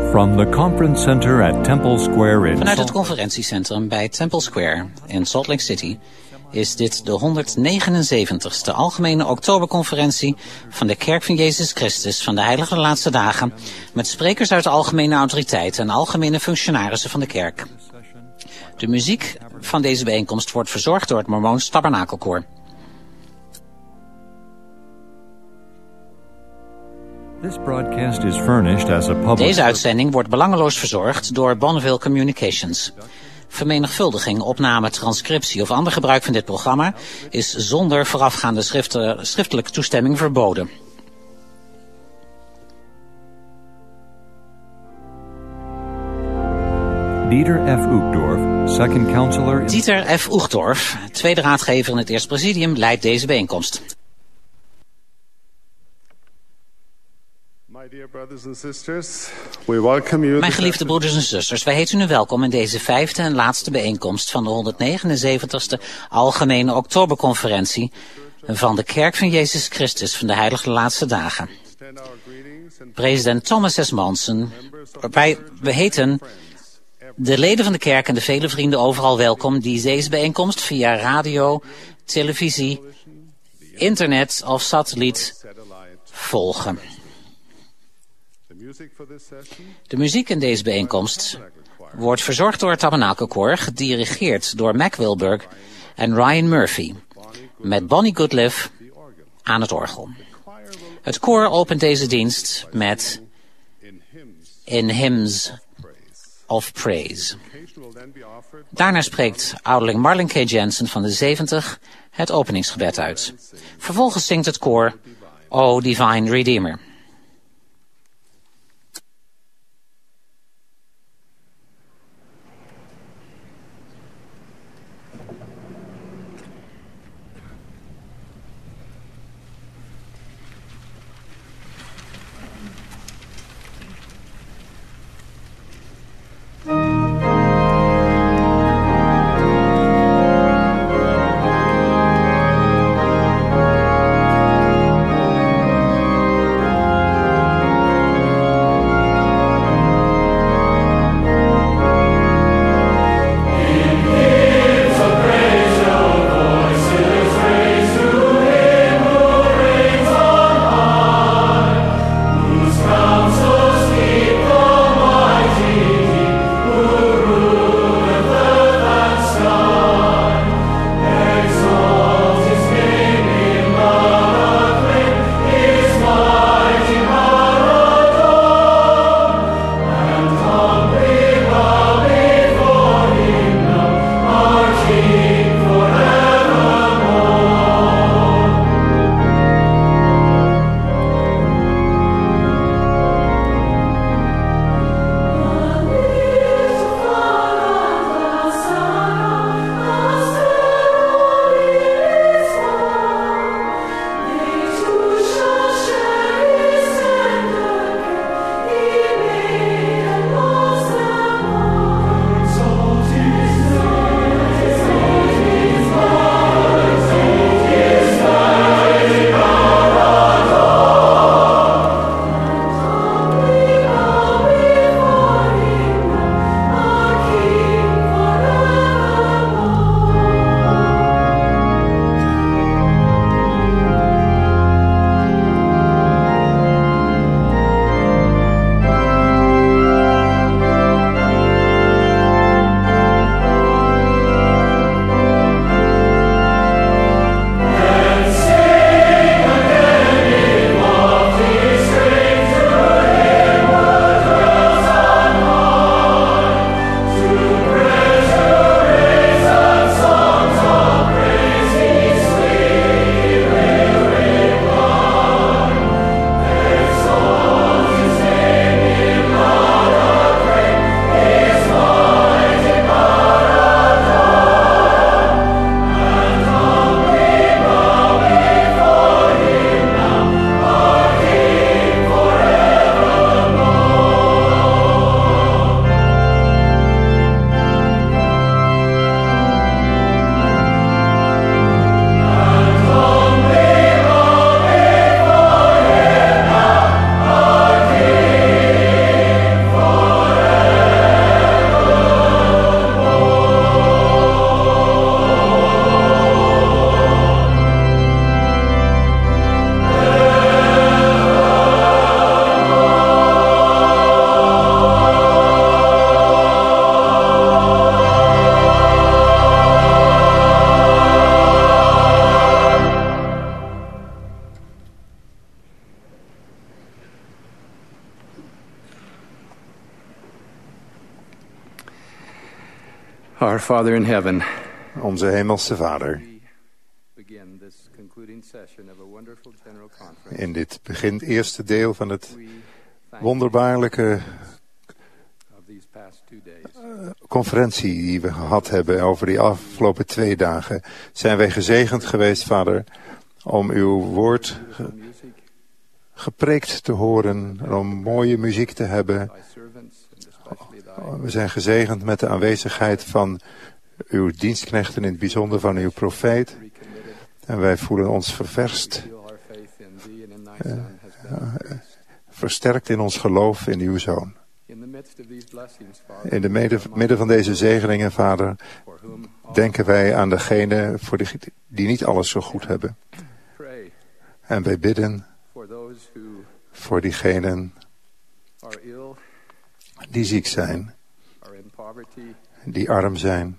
From the conference center at Temple Square in Vanuit het conferentiecentrum bij Temple Square in Salt Lake City is dit de 179ste Algemene Oktoberconferentie van de Kerk van Jezus Christus van de Heilige Laatste Dagen, met sprekers uit de algemene autoriteit en algemene functionarissen van de kerk. De muziek van deze bijeenkomst wordt verzorgd door het Mormoons Tabernakelkoor. Deze uitzending wordt belangeloos verzorgd door Bonneville Communications. Vermenigvuldiging, opname, transcriptie of ander gebruik van dit programma is zonder voorafgaande schriftelijke toestemming verboden. Dieter F. Uchtdorf, tweede raadgever in het Eerste Presidium, leidt deze bijeenkomst. Mijn geliefde broeders en zusters, wij heten u welkom in deze vijfde en laatste bijeenkomst van de 179ste Algemene Oktoberconferentie van de Kerk van Jezus Christus van de Heilige Laatste Dagen. President Thomas S. Monson, we heten de leden van de kerk en de vele vrienden overal welkom die deze bijeenkomst via radio, televisie, internet of satelliet volgen. De muziek in deze bijeenkomst wordt verzorgd door het Tabernakelkoor, gedirigeerd door Mac Wilberg en Ryan Murphy, met Bonnie Goodliff aan het orgel. Het koor opent deze dienst met In Hymns of Praise. Daarna spreekt ouderling Marlon K. Jensen van de 70 het openingsgebed uit. Vervolgens zingt het koor O Divine Redeemer. Our Father in heaven, Onze hemelse Vader, in dit eerste deel van het wonderbaarlijke conferentie die we gehad hebben over die afgelopen 2 dagen, zijn wij gezegend geweest, Vader, om uw woord gepreekt te horen en om mooie muziek te hebben. We zijn gezegend met de aanwezigheid van uw dienstknechten, in het bijzonder van uw profeet. En wij voelen ons ververst, versterkt in ons geloof in uw Zoon. In het midden van deze zegeningen, Vader, denken wij aan degenen die niet alles zo goed hebben. En wij bidden voor diegenen die ziek zijn, die arm zijn,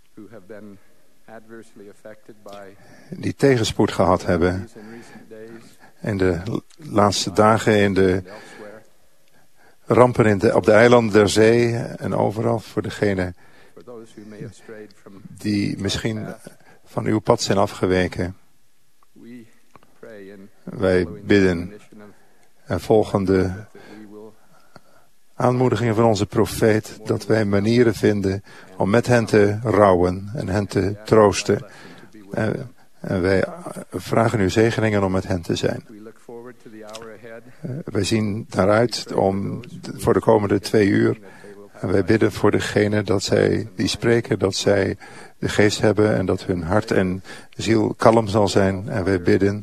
die tegenspoed gehad hebben in de laatste dagen, in de rampen op de eilanden der zee en overal, voor degenen die misschien van uw pad zijn afgeweken. Wij bidden en volgen de aanmoedigingen van onze profeet, dat wij manieren vinden om met hen te rouwen en hen te troosten. En wij vragen uw zegeningen om met hen te zijn. Wij zien daaruit voor de komende 2 uur. En wij bidden voor degenen dat zij die spreken, dat zij de geest hebben en dat hun hart en ziel kalm zal zijn. En wij bidden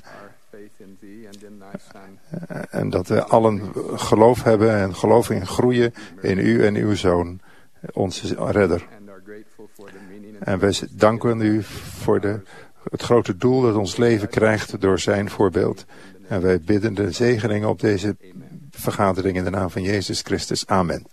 en dat we allen geloof hebben en geloof in groeien in u en uw Zoon, onze redder. En wij danken u voor het grote doel dat ons leven krijgt door zijn voorbeeld. En wij bidden de zegeningen op deze vergadering in de naam van Jezus Christus. Amen.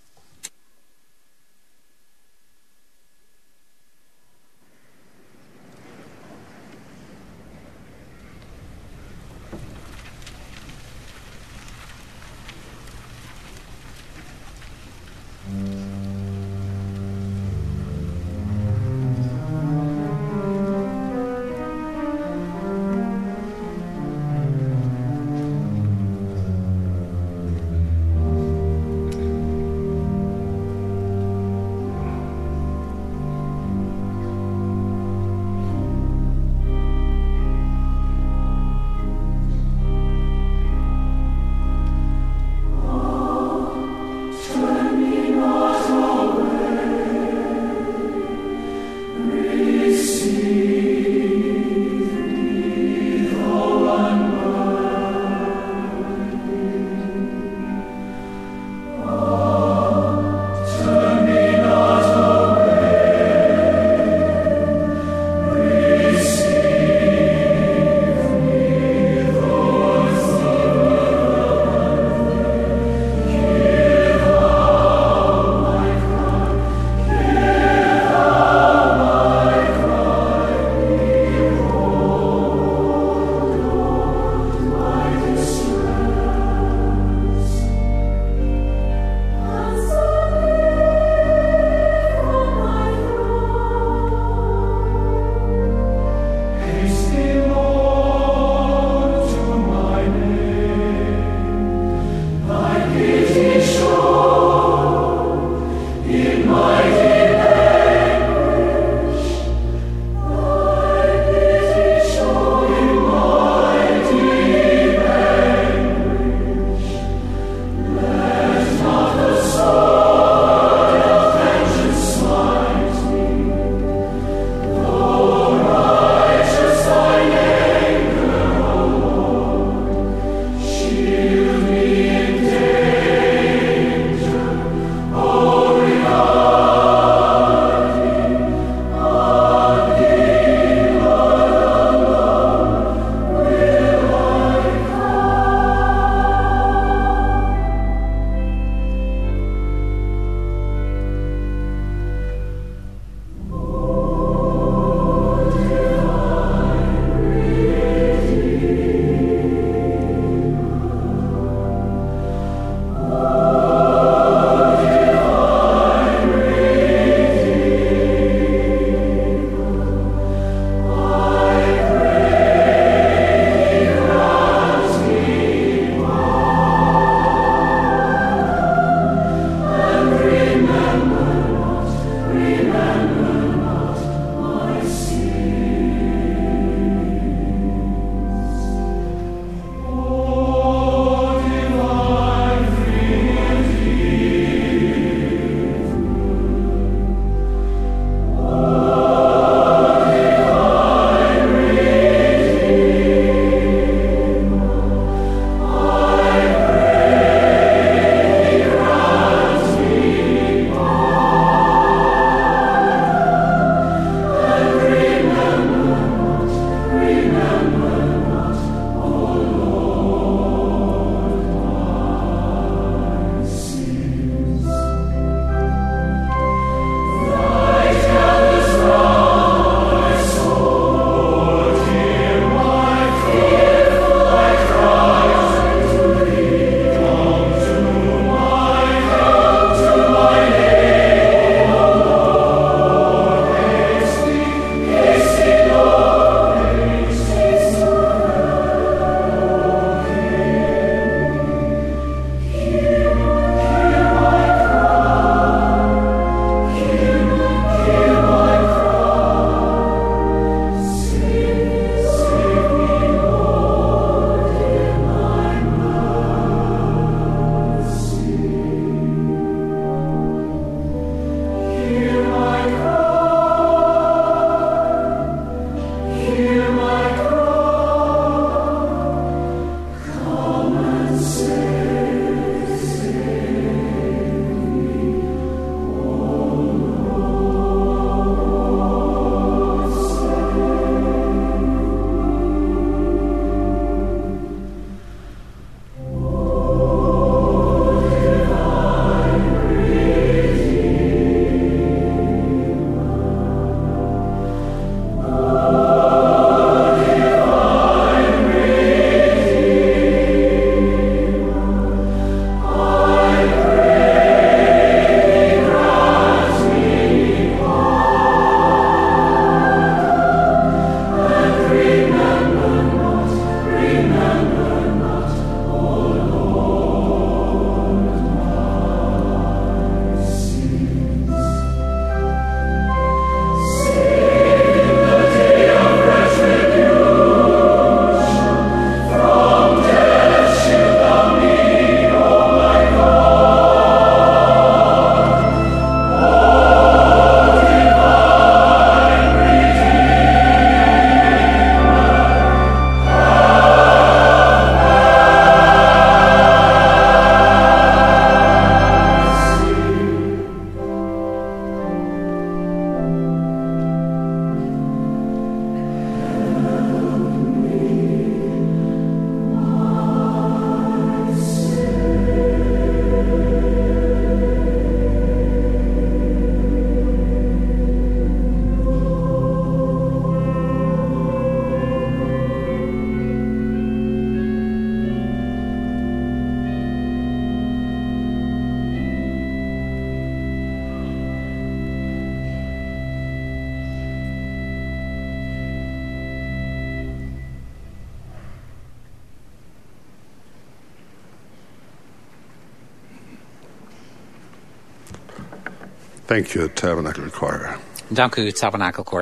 Thank you, Tabernacle Choir. Dank u, Tabernakelkoor.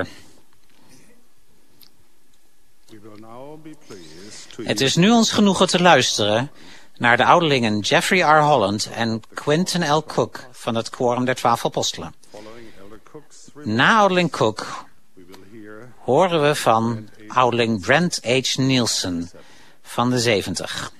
Het is nu ons genoegen te luisteren naar de ouderlingen Jeffrey R. Holland en Quentin L. Cook van het Quorum der 12 Apostelen. Na ouderling Cook horen we van ouderling Brent H. Nielsen van de 70.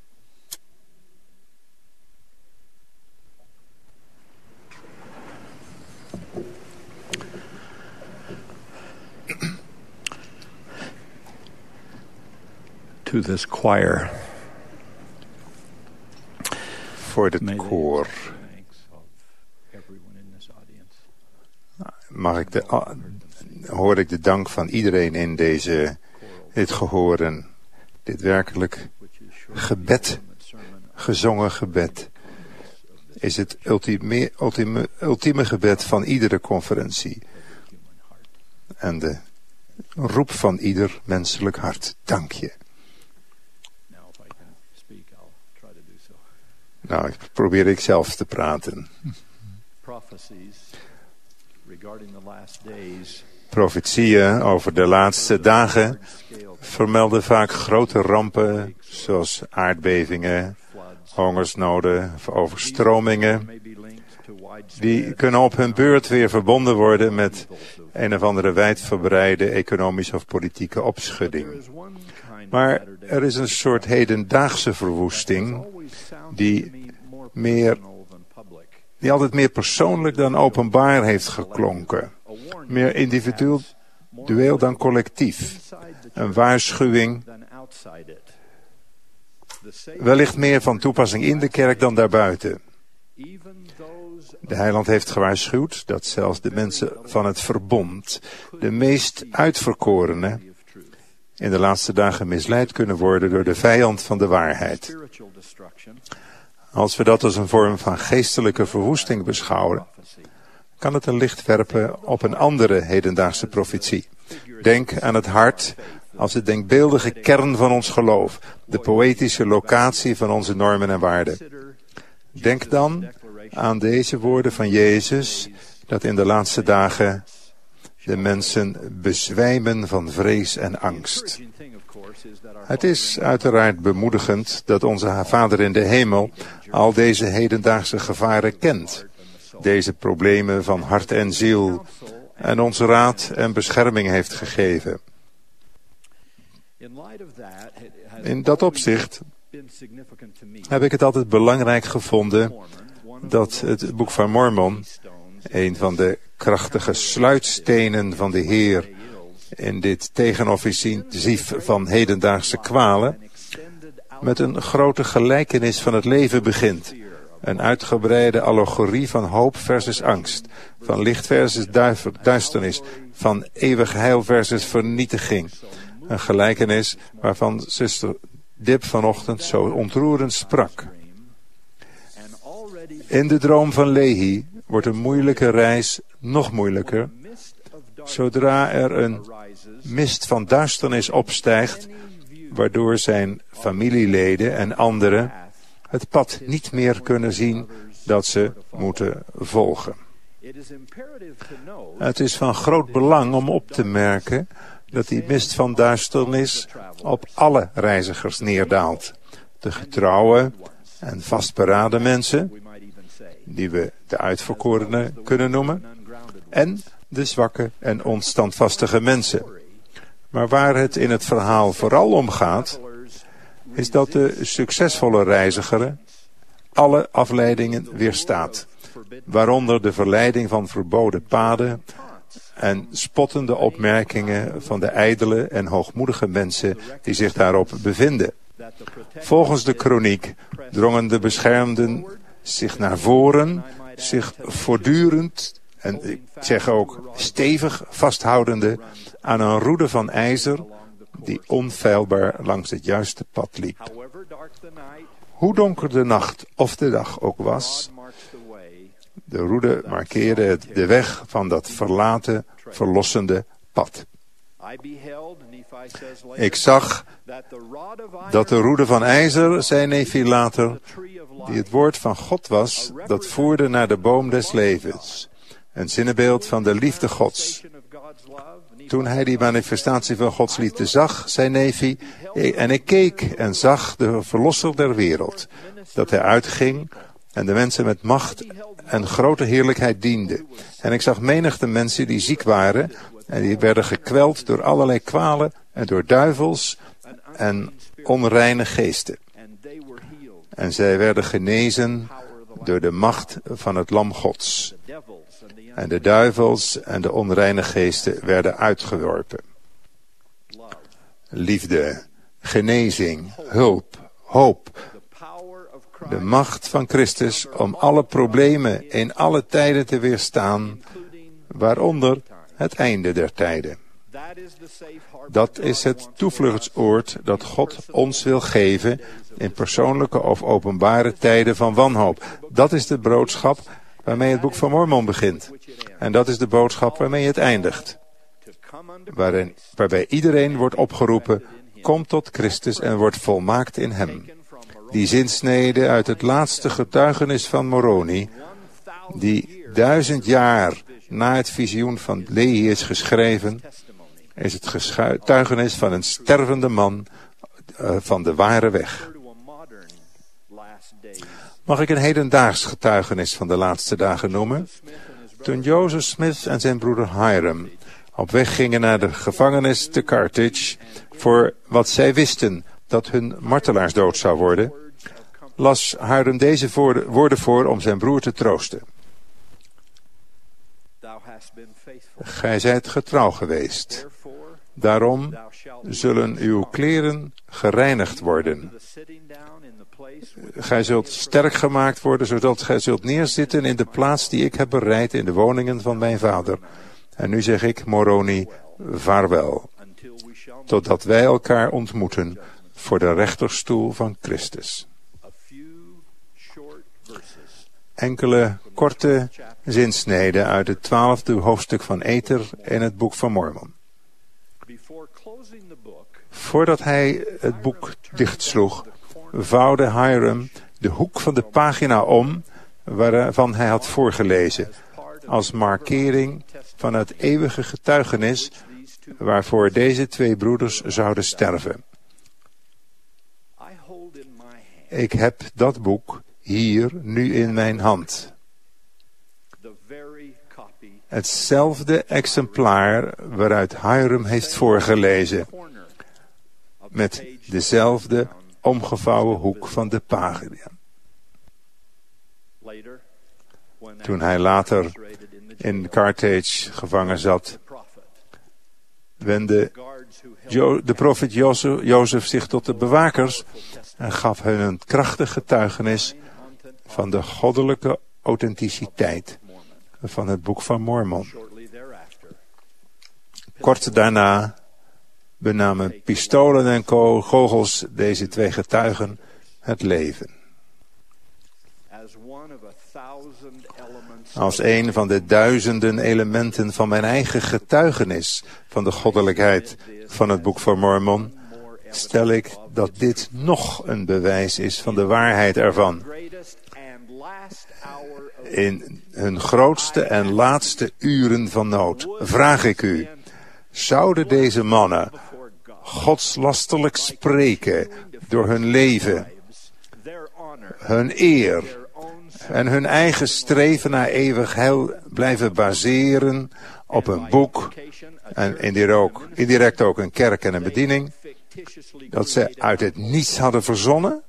To this choir. Voor dit koor hoor ik de dank van iedereen in dit gehoor en dit werkelijk gebed, gezongen gebed, is het ultieme gebed van iedere conferentie en de roep van ieder menselijk hart. Dank je. Nou, probeer ik zelf te praten. Profetieën over de laatste dagen vermelden vaak grote rampen, zoals aardbevingen, hongersnoden of overstromingen. Die kunnen op hun beurt weer verbonden worden met een of andere wijdverbreide economische of politieke opschudding. Maar er is een soort hedendaagse verwoesting die altijd meer persoonlijk dan openbaar heeft geklonken. Meer individueel dan collectief. Een waarschuwing. Wellicht meer van toepassing in de kerk dan daarbuiten. De heiland heeft gewaarschuwd dat zelfs de mensen van het verbond, de meest uitverkorene, in de laatste dagen misleid kunnen worden door de vijand van de waarheid. Als we dat als een vorm van geestelijke verwoesting beschouwen, kan het een licht werpen op een andere hedendaagse profetie. Denk aan het hart als de denkbeeldige kern van ons geloof, de poëtische locatie van onze normen en waarden. Denk dan aan deze woorden van Jezus, dat in de laatste dagen de mensen bezwijmen van vrees en angst. Het is uiteraard bemoedigend dat onze Vader in de hemel al deze hedendaagse gevaren kent. Deze problemen van hart en ziel en ons raad en bescherming heeft gegeven. In dat opzicht heb ik het altijd belangrijk gevonden dat het boek van Mormon, een van de krachtige sluitstenen van de Heer in dit tegenoffensief van hedendaagse kwalen, met een grote gelijkenis van het leven begint. Een uitgebreide allegorie van hoop versus angst, van licht versus duisternis, van eeuwig heil versus vernietiging. Een gelijkenis waarvan zuster Dip vanochtend zo ontroerend sprak. In de droom van Lehi wordt een moeilijke reis nog moeilijker, zodra er een mist van duisternis opstijgt, waardoor zijn familieleden en anderen het pad niet meer kunnen zien dat ze moeten volgen. Het is van groot belang om op te merken dat die mist van duisternis op alle reizigers neerdaalt. De getrouwe en vastberaden mensen, die we de uitverkorenen kunnen noemen, en de zwakke en onstandvastige mensen. Maar waar het in het verhaal vooral om gaat, is dat de succesvolle reiziger alle afleidingen weerstaat, waaronder de verleiding van verboden paden en spottende opmerkingen van de ijdele en hoogmoedige mensen die zich daarop bevinden. Volgens de kroniek drongen de beschermden zich naar voren, zich voortdurend, en ik zeg ook stevig vasthoudende, aan een roede van ijzer die onfeilbaar langs het juiste pad liep. Hoe donker de nacht of de dag ook was, de roede markeerde de weg van dat verlaten, verlossende pad. Ik zag dat de roede van ijzer, zei Nephi later, die het woord van God was, dat voerde naar de boom des levens. Een zinnebeeld van de liefde Gods. Toen hij die manifestatie van Gods liefde zag, zei Nephi, en ik keek en zag de verlosser der wereld, dat hij uitging en de mensen met macht en grote heerlijkheid diende. En ik zag menigte mensen die ziek waren en die werden gekweld door allerlei kwalen en door duivels en onreine geesten. En zij werden genezen door de macht van het Lam Gods. En de duivels en de onreine geesten werden uitgeworpen. Liefde, genezing, hulp, hoop. De macht van Christus om alle problemen in alle tijden te weerstaan, waaronder het einde der tijden. Dat is het toevluchtsoord dat God ons wil geven in persoonlijke of openbare tijden van wanhoop. Dat is de boodschap waarmee het boek van Mormon begint. En dat is de boodschap waarmee het eindigt. Waarbij iedereen wordt opgeroepen, kom tot Christus en wordt volmaakt in hem. Die zinsnede uit het laatste getuigenis van Moroni, die 1000 jaar na het visioen van Lehi is geschreven, is het getuigenis van een stervende man van de ware weg. Mag ik een hedendaags getuigenis van de laatste dagen noemen? Toen Joseph Smith en zijn broeder Hiram op weg gingen naar de gevangenis te Carthage voor wat zij wisten dat hun martelaarsdood zou worden, las Hiram deze woorden voor om zijn broer te troosten. Gij zijt getrouw geweest. Daarom zullen uw kleren gereinigd worden. Gij zult sterk gemaakt worden, zodat gij zult neerzitten in de plaats die ik heb bereid in de woningen van mijn vader. En nu zeg ik, Moroni, vaarwel, totdat wij elkaar ontmoeten voor de rechterstoel van Christus. Enkele korte zinsneden uit het 12e hoofdstuk van Ether in het boek van Mormon. Voordat hij het boek dichtsloeg, vouwde Hiram de hoek van de pagina om waarvan hij had voorgelezen, als markering van het eeuwige getuigenis waarvoor deze twee broeders zouden sterven. Ik heb dat boek hier nu in mijn hand. Hetzelfde exemplaar waaruit Hiram heeft voorgelezen, met dezelfde omgevouwen hoek van de pagina. Toen hij later in Carthage gevangen zat, wendde de profeet Jozef zich tot de bewakers en gaf hun een krachtig getuigenis van de goddelijke authenticiteit van het boek van Mormon. Kort daarna benamen pistolen en kogels deze twee getuigen het leven. Als een van de duizenden elementen van mijn eigen getuigenis van de goddelijkheid van het boek van Mormon, stel ik dat dit nog een bewijs is van de waarheid ervan. In hun grootste en laatste uren van nood vraag ik u, zouden deze mannen godslasterlijk spreken door hun leven, hun eer en hun eigen streven naar eeuwig heil blijven baseren op een boek en indirect ook een kerk en een bediening dat ze uit het niets hadden verzonnen?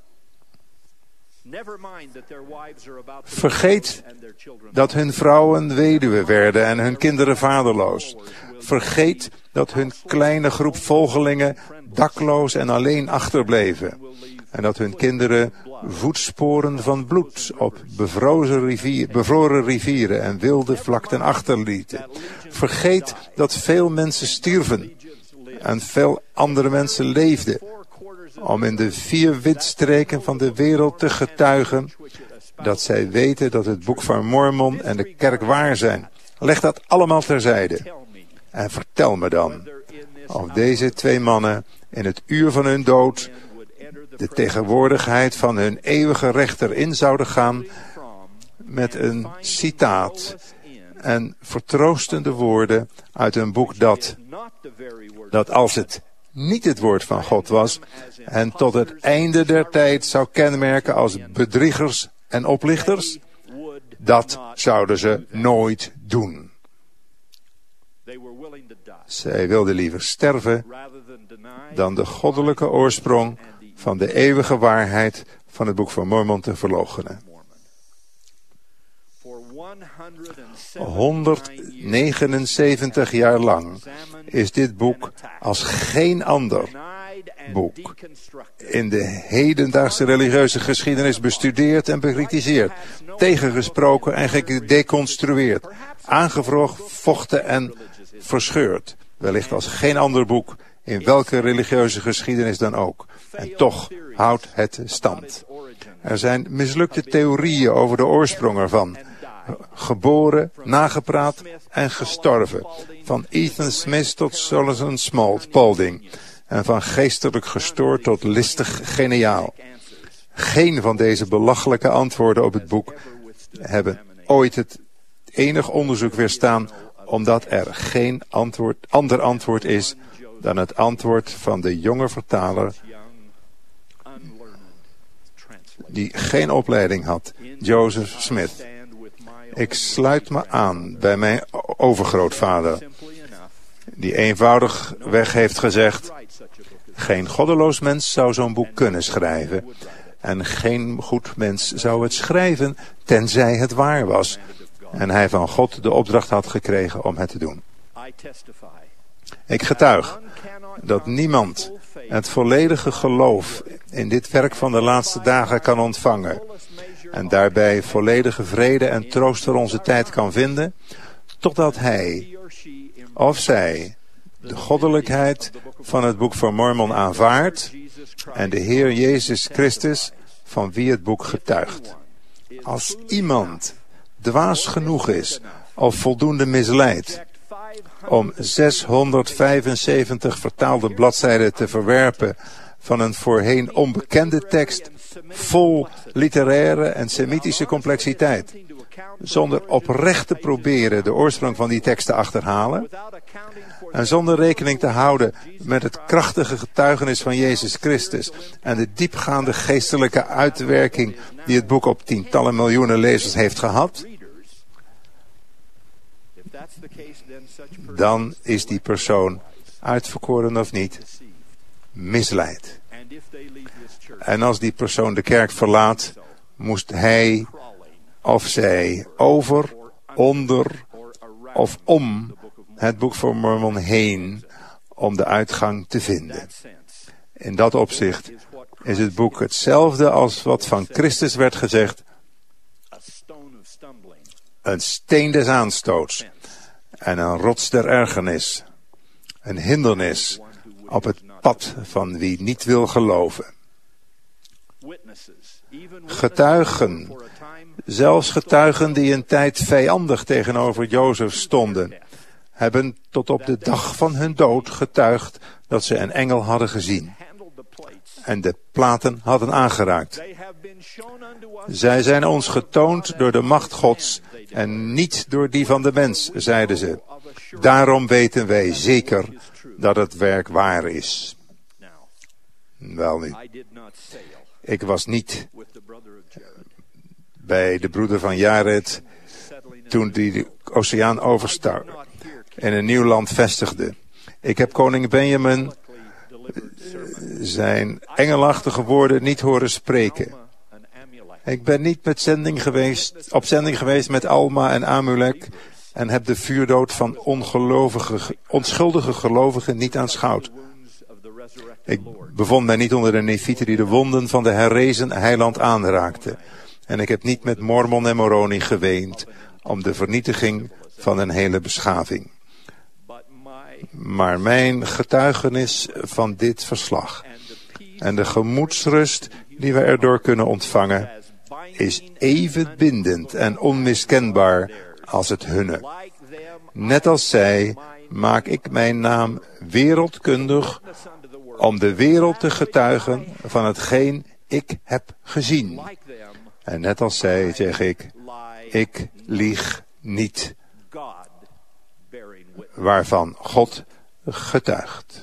Vergeet dat hun vrouwen weduwe werden en hun kinderen vaderloos. Vergeet dat hun kleine groep volgelingen dakloos en alleen achterbleven. En dat hun kinderen voetsporen van bloed op bevroren rivieren en wilde vlakten achterlieten. Vergeet dat veel mensen stierven en veel andere mensen leefden, om in de 4 windstreken van de wereld te getuigen dat zij weten dat het boek van Mormon en de kerk waar zijn. Leg dat allemaal terzijde. En vertel me dan of deze twee mannen in het uur van hun dood de tegenwoordigheid van hun eeuwige rechter in zouden gaan met een citaat en vertroostende woorden uit een boek dat als het niet het woord van God was en tot het einde der tijd zou kenmerken als bedriegers en oplichters, dat zouden ze nooit doen. Zij wilden liever sterven dan de goddelijke oorsprong van de eeuwige waarheid van het boek van Mormon te verloochenen. 179 jaar lang is dit boek als geen ander boek in de hedendaagse religieuze geschiedenis bestudeerd en bekritiseerd, tegengesproken en gedeconstrueerd, aangevochten en verscheurd. Wellicht als geen ander boek in welke religieuze geschiedenis dan ook. En toch houdt het stand. Er zijn mislukte theorieën over de oorsprong ervan. Geboren, nagepraat en gestorven. Van Ethan Smith tot Solomon Spaulding. En van geestelijk gestoord tot listig geniaal. Geen van deze belachelijke antwoorden op het boek hebben ooit het enig onderzoek weerstaan, omdat er geen ander antwoord is dan het antwoord van de jonge vertaler die geen opleiding had, Joseph Smith. Ik sluit me aan bij mijn overgrootvader, die eenvoudigweg heeft gezegd: geen goddeloos mens zou zo'n boek kunnen schrijven, en geen goed mens zou het schrijven, tenzij het waar was, en hij van God de opdracht had gekregen om het te doen. Ik getuig dat niemand het volledige geloof in dit werk van de laatste dagen kan ontvangen en daarbij volledige vrede en troost voor onze tijd kan vinden, totdat hij of zij de goddelijkheid van het boek van Mormon aanvaardt en de Heer Jezus Christus van wie het boek getuigt. Als iemand dwaas genoeg is of voldoende misleid om 675 vertaalde bladzijden te verwerpen van een voorheen onbekende tekst vol literaire en semitische complexiteit, zonder oprecht te proberen de oorsprong van die tekst te achterhalen en zonder rekening te houden met het krachtige getuigenis van Jezus Christus en de diepgaande geestelijke uitwerking die het boek op tientallen miljoenen lezers heeft gehad, dan is die persoon, uitverkoren of niet, misleid. En als die persoon de kerk verlaat, moest hij of zij over, onder of om het boek van Mormon heen om de uitgang te vinden. In dat opzicht is het boek hetzelfde als wat van Christus werd gezegd: een steen des aanstoots en een rots der ergernis, een hindernis op het pad van wie niet wil geloven. Getuigen, zelfs getuigen die een tijd vijandig tegenover Jozef stonden, hebben tot op de dag van hun dood getuigd dat ze een engel hadden gezien en de platen hadden aangeraakt. Zij zijn ons getoond door de macht Gods en niet door die van de mens, zeiden ze. Daarom weten wij zeker dat het werk waar is. Wel nu, ik was niet bij de broeder van Jared toen die de oceaan overstak en een nieuw land vestigde. Ik heb koning Benjamin zijn engelachtige woorden niet horen spreken. Ik ben niet op zending geweest met Alma en Amulek en heb de vuurdood van onschuldige gelovigen niet aanschouwd. Ik bevond mij niet onder de nefieten die de wonden van de herrezen heiland aanraakten. En ik heb niet met Mormon en Moroni geweend om de vernietiging van een hele beschaving. Maar mijn getuigenis van dit verslag en de gemoedsrust die we erdoor kunnen ontvangen is even bindend en onmiskenbaar als het hunne. Net als zij maak ik mijn naam wereldkundig om de wereld te getuigen van hetgeen ik heb gezien. En net als zij zeg ik lieg niet waarvan God getuigt.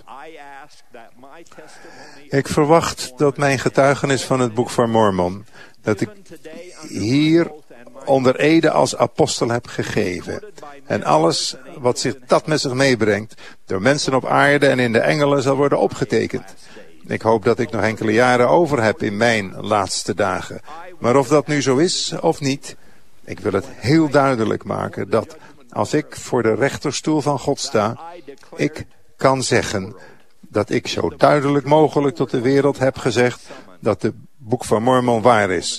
Ik verwacht dat mijn getuigenis van het Boek van Mormon, dat ik hier onder ede als apostel heb gegeven, en alles wat dat met zich meebrengt, door mensen op aarde en in de engelen zal worden opgetekend. Ik hoop dat ik nog enkele jaren over heb in mijn laatste dagen. Maar of dat nu zo is of niet, ik wil het heel duidelijk maken dat als ik voor de rechterstoel van God sta, ik kan zeggen dat ik zo duidelijk mogelijk tot de wereld heb gezegd dat het Boek van Mormon waar is.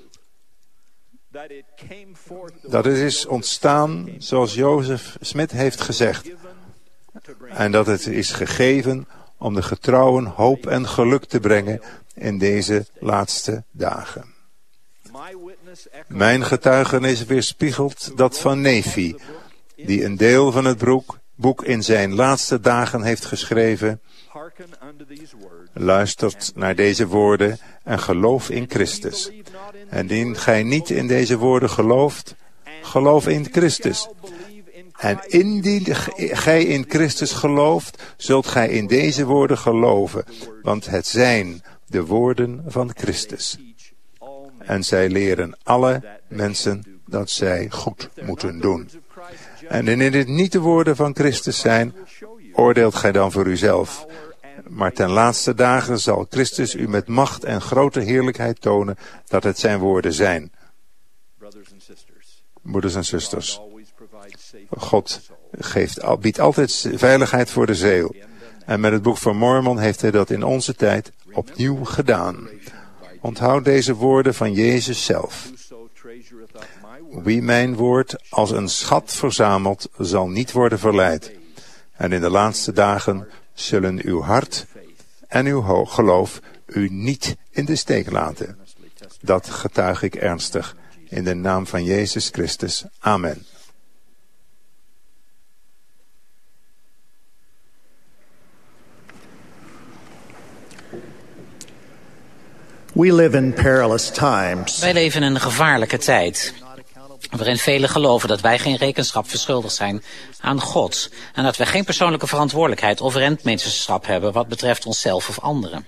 Dat het is ontstaan zoals Joseph Smith heeft gezegd. En dat het is gegeven om de getrouwen hoop en geluk te brengen in deze laatste dagen. Mijn getuigenis weerspiegelt dat van Nephi, die een deel van het boek in zijn laatste dagen heeft geschreven. Luistert naar deze woorden en geloof in Christus. En indien gij niet in deze woorden gelooft, geloof in Christus. En indien gij in Christus gelooft, zult gij in deze woorden geloven, want het zijn de woorden van Christus. En zij leren alle mensen dat zij goed moeten doen. En indien het niet de woorden van Christus zijn, oordeelt gij dan voor uzelf. Maar ten laatste dagen zal Christus u met macht en grote heerlijkheid tonen dat het zijn woorden zijn. Moeders en zusters, God biedt altijd veiligheid voor de ziel. En met het Boek van Mormon heeft hij dat in onze tijd opnieuw gedaan. Onthoud deze woorden van Jezus zelf. Wie mijn woord als een schat verzamelt, zal niet worden verleid. En in de laatste dagen zullen uw hart en uw geloof u niet in de steek laten. Dat getuig ik ernstig in de naam van Jezus Christus. Amen. We live in perilous times. Wij leven in een gevaarlijke tijd, waarin velen geloven dat wij geen rekenschap verschuldigd zijn aan God en dat wij geen persoonlijke verantwoordelijkheid of rentmeesterschap hebben wat betreft onszelf of anderen.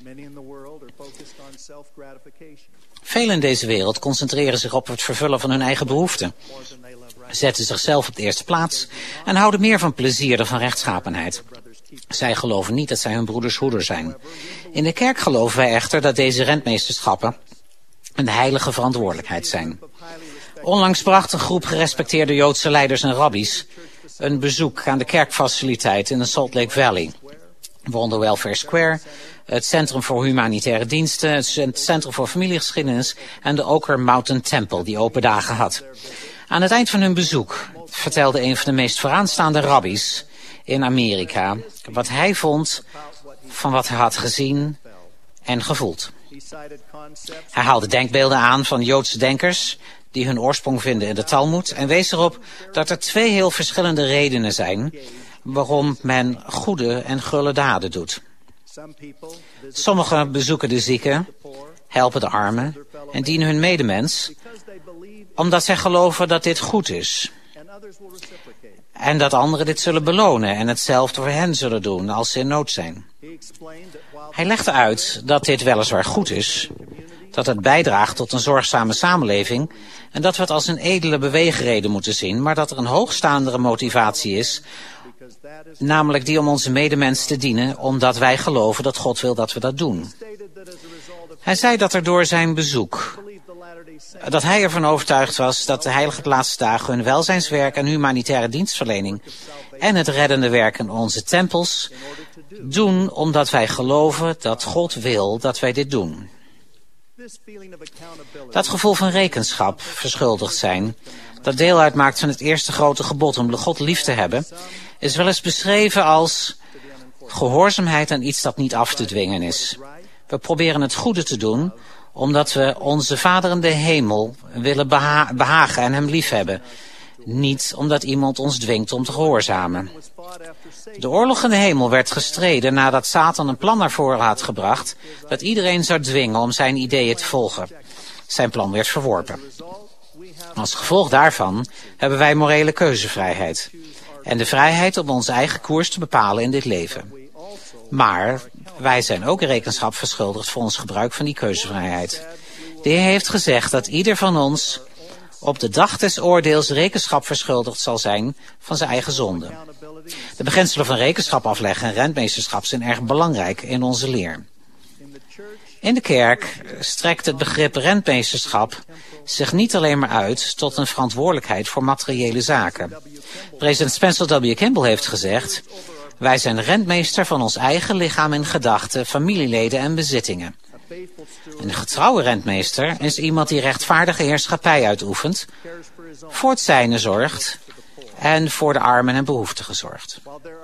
Velen in deze wereld concentreren zich op het vervullen van hun eigen behoeften, zetten zichzelf op de eerste plaats en houden meer van plezier dan van rechtschapenheid. Zij geloven niet dat zij hun broeders hoeder zijn. In de kerk geloven wij echter dat deze rentmeesterschappen een heilige verantwoordelijkheid zijn. Onlangs bracht een groep gerespecteerde Joodse leiders en rabbies een bezoek aan de kerkfaciliteit in de Salt Lake Valley, waaronder Welfare Square, het Centrum voor Humanitaire Diensten, het Centrum voor Familiegeschiedenis en de Oker Mountain Temple, die open dagen had. Aan het eind van hun bezoek vertelde een van de meest vooraanstaande rabbies in Amerika wat hij vond van wat hij had gezien en gevoeld. Hij haalde denkbeelden aan van Joodse denkers die hun oorsprong vinden in de Talmoed en wees erop dat er twee heel verschillende redenen zijn waarom men goede en gulle daden doet. Sommigen bezoeken de zieken, helpen de armen en dienen hun medemens omdat zij geloven dat dit goed is. En dat anderen dit zullen belonen en hetzelfde voor hen zullen doen als ze in nood zijn. Hij legde uit dat dit weliswaar goed is, dat het bijdraagt tot een zorgzame samenleving en dat we het als een edele beweegreden moeten zien, maar dat er een hoogstaandere motivatie is, namelijk die om onze medemens te dienen, omdat wij geloven dat God wil dat we dat doen. Hij zei dat er door zijn bezoek, dat hij ervan overtuigd was dat de heilige de laatste dagen hun welzijnswerk en humanitaire dienstverlening en het reddende werk in onze tempels doen omdat wij geloven dat God wil dat wij dit doen. Dat gevoel van rekenschap, verschuldigd zijn, dat deel uitmaakt van het eerste grote gebod om God lief te hebben, is wel eens beschreven als gehoorzaamheid aan iets dat niet af te dwingen is. We proberen het goede te doen omdat we onze Vader in de hemel willen behagen en hem lief hebben. Niet omdat iemand ons dwingt om te gehoorzamen. De oorlog in de hemel werd gestreden nadat Satan een plan naar voren had gebracht dat iedereen zou dwingen om zijn ideeën te volgen. Zijn plan werd verworpen. Als gevolg daarvan hebben wij morele keuzevrijheid. en de vrijheid om onze eigen koers te bepalen in dit leven. Maar wij zijn ook rekenschap verschuldigd voor ons gebruik van die keuzevrijheid. De Heer heeft gezegd dat ieder van ons op de dag des oordeels rekenschap verschuldigd zal zijn van zijn eigen zonde. De beginselen van rekenschap afleggen en rentmeesterschap zijn erg belangrijk in onze leer. In de kerk strekt het begrip rentmeesterschap zich niet alleen maar uit tot een verantwoordelijkheid voor materiële zaken. President Spencer W. Kimball heeft gezegd: wij zijn rentmeester van ons eigen lichaam en gedachten, familieleden en bezittingen. Een getrouwe rentmeester is iemand die rechtvaardige heerschappij uitoefent, voor het zijne zorgt en voor de armen en behoeftigen zorgt.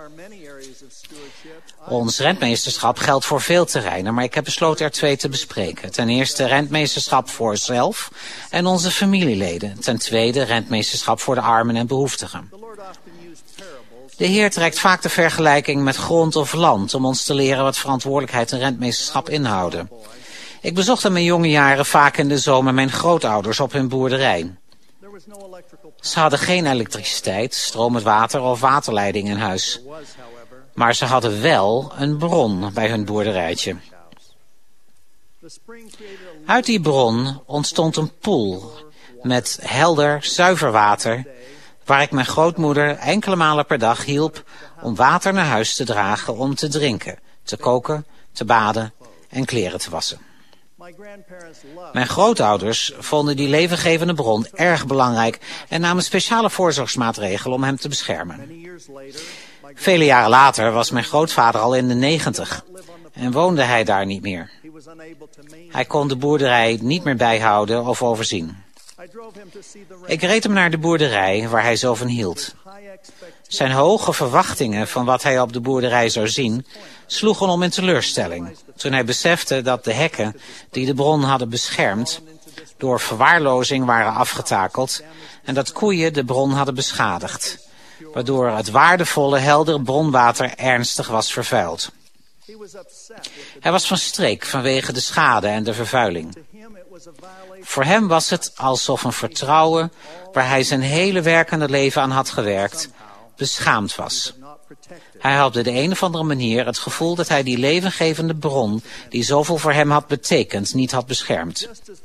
Ons rentmeesterschap geldt voor veel terreinen, maar ik heb besloten er 2 te bespreken. Ten eerste rentmeesterschap voor onszelf en onze familieleden. Ten tweede rentmeesterschap voor de armen en behoeftigen. De Heer trekt vaak de vergelijking met grond of land om ons te leren wat verantwoordelijkheid en rentmeesterschap inhouden. Ik bezocht in mijn jonge jaren vaak in de zomer mijn grootouders op hun boerderij. Ze hadden geen elektriciteit, stromend water of waterleiding in huis. Maar ze hadden wel een bron bij hun boerderijtje. Uit die bron ontstond een poel met helder, zuiver water, waar ik mijn grootmoeder enkele malen per dag hielp om water naar huis te dragen om te drinken, te koken, te baden en kleren te wassen. Mijn grootouders vonden die levengevende bron erg belangrijk en namen speciale voorzorgsmaatregelen om hem te beschermen. Vele jaren later was mijn grootvader al in de 90 en woonde hij daar niet meer. Hij kon de boerderij niet meer bijhouden of overzien. Ik reed hem naar de boerderij waar hij zo van hield. Zijn hoge verwachtingen van wat hij op de boerderij zou zien sloegen om in teleurstelling toen hij besefte dat de hekken die de bron hadden beschermd door verwaarlozing waren afgetakeld en dat koeien de bron hadden beschadigd, waardoor het waardevolle, heldere bronwater ernstig was vervuild. Hij was van streek vanwege de schade en de vervuiling. Voor hem was het alsof een vertrouwen waar hij zijn hele werkende leven aan had gewerkt, beschaamd was. Hij had op de een of andere manier het gevoel dat hij die levengevende bron, die zoveel voor hem had betekend, niet had beschermd.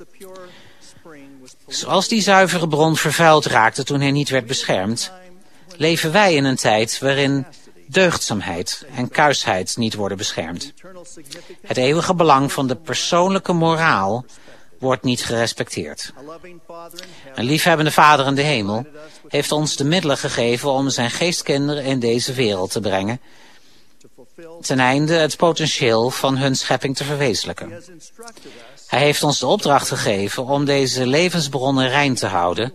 Zoals die zuivere bron vervuild raakte toen hij niet werd beschermd, leven wij in een tijd waarin deugdzaamheid en kuisheid niet worden beschermd. Het eeuwige belang van de persoonlijke moraal wordt niet gerespecteerd. Een liefhebbende Vader in de hemel heeft ons de middelen gegeven om zijn geestkinderen in deze wereld te brengen, ten einde het potentieel van hun schepping te verwezenlijken. Hij heeft ons de opdracht gegeven om deze levensbronnen rein te houden,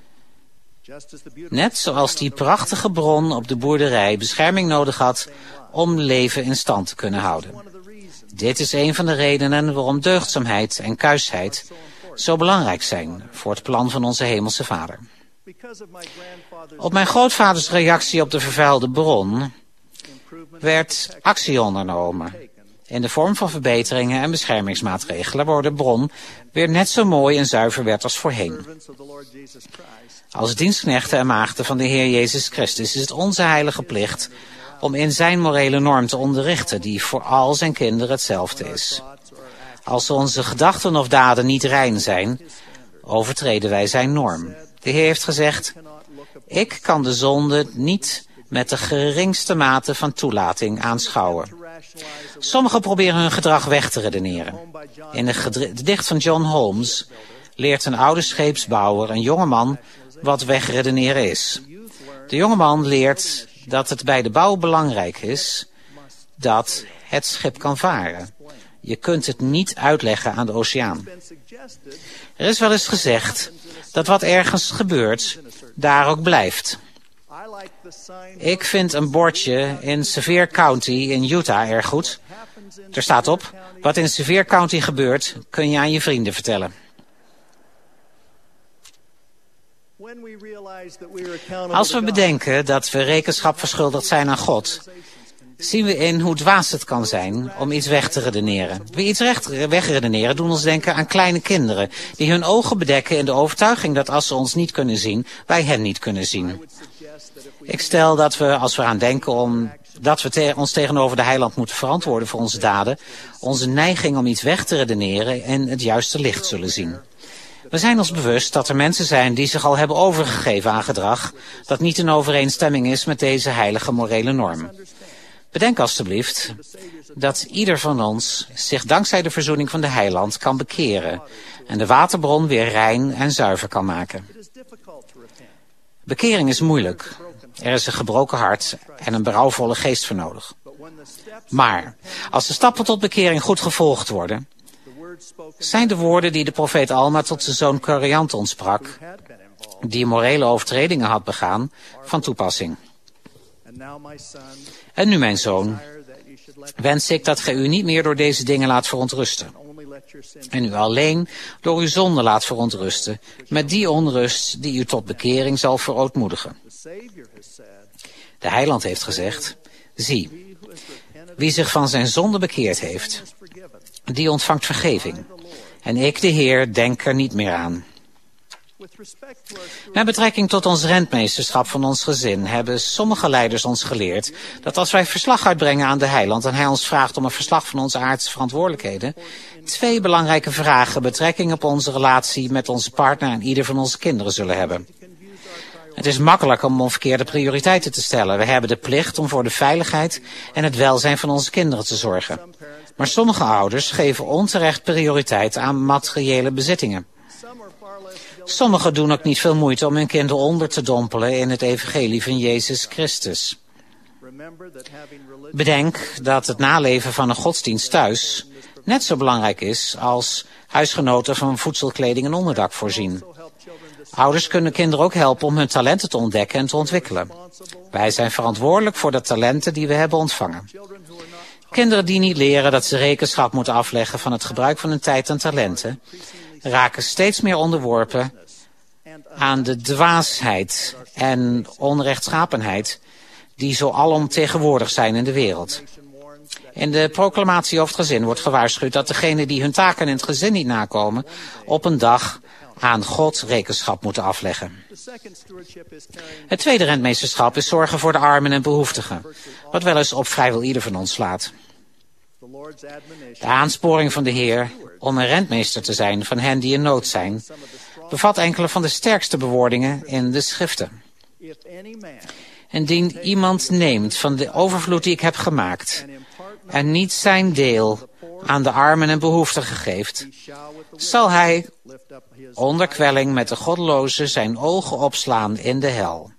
net zoals die prachtige bron op de boerderij bescherming nodig had om leven in stand te kunnen houden. Dit is een van de redenen waarom deugdzaamheid en kuisheid zo belangrijk zijn voor het plan van onze hemelse Vader. Op mijn grootvaders reactie op de vervuilde bron werd actie ondernomen in de vorm van verbeteringen en beschermingsmaatregelen, waardoor de bron weer net zo mooi en zuiver werd als voorheen. Als dienstknechten en maagden van de Heer Jezus Christus is het onze heilige plicht om in zijn morele norm te onderrichten, die voor al zijn kinderen hetzelfde is. Als onze gedachten of daden niet rein zijn, overtreden wij zijn norm. De Heer heeft gezegd: ik kan de zonde niet met de geringste mate van toelating aanschouwen. Sommigen proberen hun gedrag weg te redeneren. In het gedicht van John Holmes leert een oude scheepsbouwer een jongeman wat wegredeneren is. De jongeman leert dat het bij de bouw belangrijk is dat het schip kan varen. Je kunt het niet uitleggen aan de oceaan. Er is wel eens gezegd dat wat ergens gebeurt, daar ook blijft. Ik vind een bordje in Sevier County in Utah erg goed. Er staat op: wat in Sevier County gebeurt, kun je aan je vrienden vertellen. Als we bedenken dat we rekenschap verschuldigd zijn aan God, zien we in hoe dwaas het kan zijn om iets weg te redeneren. Wie iets wegredeneren doen ons denken aan kleine kinderen die hun ogen bedekken in de overtuiging dat als ze ons niet kunnen zien, wij hen niet kunnen zien. Ik stel dat we, als we aan denken dat we ons tegenover de heiland moeten verantwoorden voor onze daden, onze neiging om iets weg te redeneren in het juiste licht zullen zien. We zijn ons bewust dat er mensen zijn die zich al hebben overgegeven aan gedrag dat niet in overeenstemming is met deze heilige morele norm. Bedenk alstublieft dat ieder van ons zich dankzij de verzoening van de heiland kan bekeren en de waterbron weer rein en zuiver kan maken. Bekering is moeilijk. Er is een gebroken hart en een berouwvolle geest voor nodig. Maar als de stappen tot bekering goed gevolgd worden, zijn de woorden die de profeet Alma tot zijn zoon Corianton sprak, die morele overtredingen had begaan, van toepassing. En nu, mijn zoon, wens ik dat gij u niet meer door deze dingen laat verontrusten. En u alleen door uw zonde laat verontrusten, met die onrust die u tot bekering zal verootmoedigen. De heiland heeft gezegd, zie, wie zich van zijn zonde bekeerd heeft, die ontvangt vergeving. En ik, de Heer, denk er niet meer aan. Met betrekking tot ons rentmeesterschap van ons gezin hebben sommige leiders ons geleerd dat als wij verslag uitbrengen aan de heiland en hij ons vraagt om een verslag van onze aardse verantwoordelijkheden, 2 belangrijke vragen betrekking op onze relatie met onze partner en ieder van onze kinderen zullen hebben. Het is makkelijk om verkeerde prioriteiten te stellen. We hebben de plicht om voor de veiligheid en het welzijn van onze kinderen te zorgen. Maar sommige ouders geven onterecht prioriteit aan materiële bezittingen. Sommigen doen ook niet veel moeite om hun kinderen onder te dompelen in het evangelie van Jezus Christus. Bedenk dat het naleven van een godsdienst thuis net zo belangrijk is als huisgenoten van voedsel, kleding en onderdak voorzien. Ouders kunnen kinderen ook helpen om hun talenten te ontdekken en te ontwikkelen. Wij zijn verantwoordelijk voor de talenten die we hebben ontvangen. Kinderen die niet leren dat ze rekenschap moeten afleggen van het gebruik van hun tijd en talenten, raken steeds meer onderworpen aan de dwaasheid en onrechtschapenheid die zo alomtegenwoordig zijn in de wereld. In de proclamatie over het gezin wordt gewaarschuwd dat degenen die hun taken in het gezin niet nakomen, op een dag aan God rekenschap moeten afleggen. Het tweede rentmeesterschap is zorgen voor de armen en behoeftigen, wat wel eens op vrijwel ieder van ons slaat. De aansporing van de Heer om een rentmeester te zijn van hen die in nood zijn, bevat enkele van de sterkste bewoordingen in de schriften. Indien iemand neemt van de overvloed die ik heb gemaakt en niet zijn deel aan de armen en behoeftigen geeft, zal hij onder kwelling met de goddelozen zijn ogen opslaan in de hel.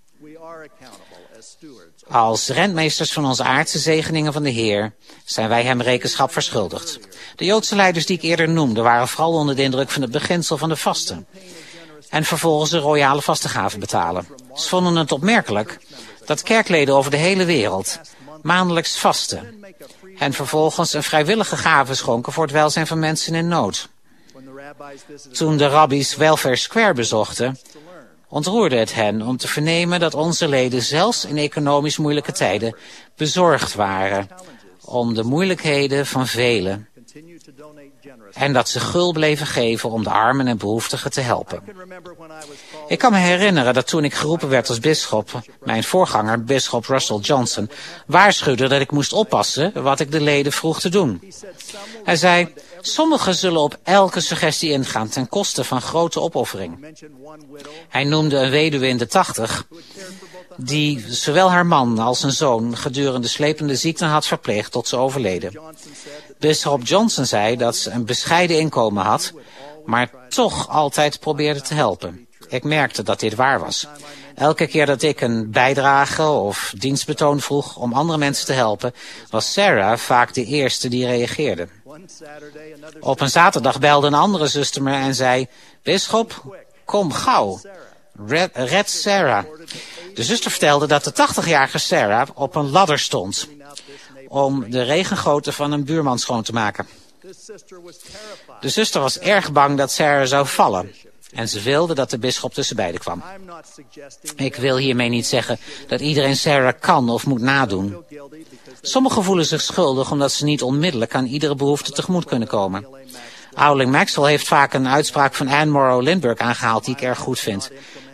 Als rentmeesters van onze aardse zegeningen van de Heer zijn wij hem rekenschap verschuldigd. De Joodse leiders die ik eerder noemde waren vooral onder de indruk van het beginsel van de vasten en vervolgens de royale vastengaven betalen. Ze vonden het opmerkelijk dat kerkleden over de hele wereld maandelijks vasten en vervolgens een vrijwillige gave schonken voor het welzijn van mensen in nood. Toen de rabbies Welfare Square bezochten, ontroerde het hen om te vernemen dat onze leden zelfs in economisch moeilijke tijden bezorgd waren om de moeilijkheden van velen en dat ze gul bleven geven om de armen en behoeftigen te helpen. Ik kan me herinneren dat toen ik geroepen werd als bisschop, mijn voorganger, bisschop Russell Johnson, waarschuwde dat ik moest oppassen wat ik de leden vroeg te doen. Hij zei, sommigen zullen op elke suggestie ingaan ten koste van grote opoffering. Hij noemde een weduwe in de 80, die zowel haar man als zijn zoon gedurende slepende ziekten had verpleegd tot ze overleden. Bisschop Johnson zei dat ze een bescheiden inkomen had, maar toch altijd probeerde te helpen. Ik merkte dat dit waar was. Elke keer dat ik een bijdrage of dienstbetoon vroeg om andere mensen te helpen, was Sarah vaak de eerste die reageerde. Op een zaterdag belde een andere zuster me en zei, bisschop, kom gauw, red Sarah. De zuster vertelde dat de 80-jarige Sarah op een ladder stond om de regengoten van een buurman schoon te maken. De zuster was erg bang dat Sarah zou vallen en ze wilde dat de bisschop tussen beiden kwam. Ik wil hiermee niet zeggen dat iedereen Sarah kan of moet nadoen. Sommigen voelen zich schuldig omdat ze niet onmiddellijk aan iedere behoefte tegemoet kunnen komen. Ouderling Maxwell heeft vaak een uitspraak van Anne Morrow Lindbergh aangehaald die ik erg goed vind.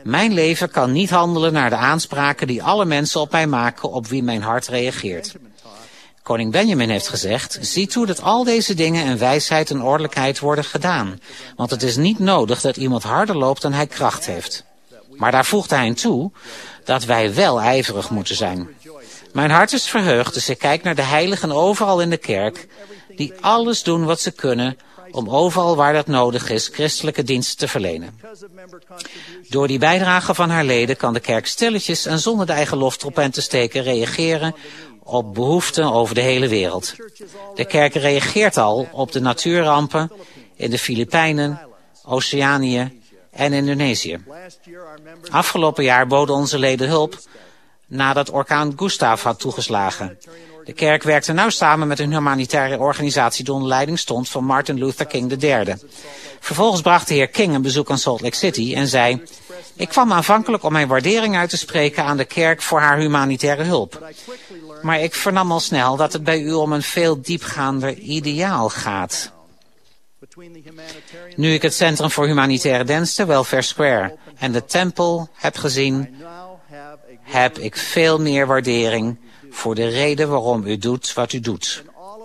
Mijn leven kan niet handelen naar de aanspraken die alle mensen op mij maken op wie mijn hart reageert. Koning Benjamin heeft gezegd, zie toe dat al deze dingen in wijsheid en ordelijkheid worden gedaan. Want het is niet nodig dat iemand harder loopt dan hij kracht heeft. Maar daar voegde hij aan toe dat wij wel ijverig moeten zijn. Mijn hart is verheugd, dus ik kijk naar de heiligen overal in de kerk, die alles doen wat ze kunnen om overal waar dat nodig is christelijke diensten te verlenen. Door die bijdrage van haar leden kan de kerk stilletjes en zonder de eigen loftrompet te steken reageren op behoeften over de hele wereld. De kerk reageert al op de natuurrampen in de Filipijnen, Oceanië en Indonesië. Afgelopen jaar boden onze leden hulp nadat orkaan Gustav had toegeslagen. De kerk werkte nauw samen met een humanitaire organisatie die onder leiding stond van Martin Luther King III. Vervolgens bracht de heer King een bezoek aan Salt Lake City en zei, ik kwam aanvankelijk om mijn waardering uit te spreken aan de kerk voor haar humanitaire hulp. Maar ik vernam al snel dat het bij u om een veel diepgaander ideaal gaat. Nu ik het Centrum voor Humanitaire Diensten, Welfare Square en de tempel heb gezien, heb ik veel meer waardering voor de reden waarom u doet wat u doet.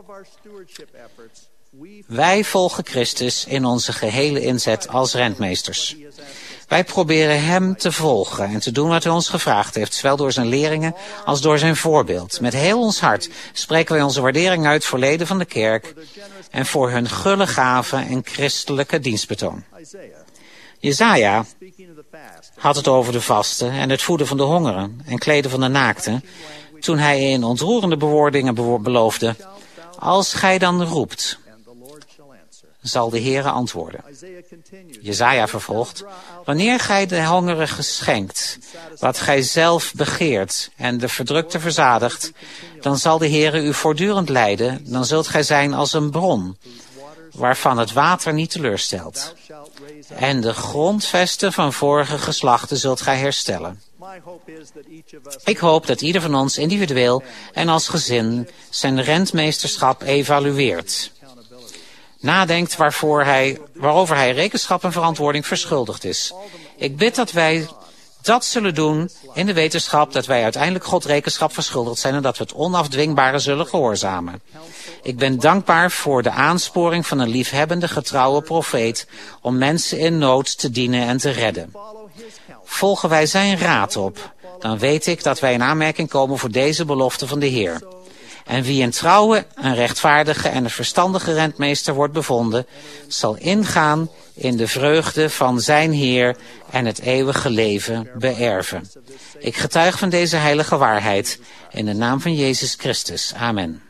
Wij volgen Christus in onze gehele inzet als rentmeesters. Wij proberen hem te volgen en te doen wat hij ons gevraagd heeft, zowel door zijn leringen als door zijn voorbeeld. Met heel ons hart spreken wij onze waardering uit voor leden van de kerk en voor hun gulle gaven en christelijke dienstbetoon. Jesaja had het over de vasten en het voeden van de hongeren en kleden van de naakten, toen hij in ontroerende bewoordingen beloofde, als gij dan roept, zal de Heere antwoorden. Jesaja vervolgt, wanneer gij de hongerigen schenkt, wat gij zelf begeert en de verdrukte verzadigt, dan zal de Heere u voortdurend leiden, dan zult gij zijn als een bron, waarvan het water niet teleurstelt. En de grondvesten van vorige geslachten zult gij herstellen. Ik hoop dat ieder van ons individueel en als gezin zijn rentmeesterschap evalueert. Nadenkt waarover hij rekenschap en verantwoording verschuldigd is. Ik bid dat wij dat zullen doen in de wetenschap dat wij uiteindelijk God rekenschap verschuldigd zijn en dat we het onafdwingbare zullen gehoorzamen. Ik ben dankbaar voor de aansporing van een liefhebbende, getrouwe profeet om mensen in nood te dienen en te redden. Volgen wij zijn raad op, dan weet ik dat wij in aanmerking komen voor deze belofte van de Heer. En wie een trouwe, een rechtvaardige en een verstandige rentmeester wordt bevonden, zal ingaan in de vreugde van zijn Heer en het eeuwige leven beërven. Ik getuig van deze heilige waarheid in de naam van Jezus Christus. Amen.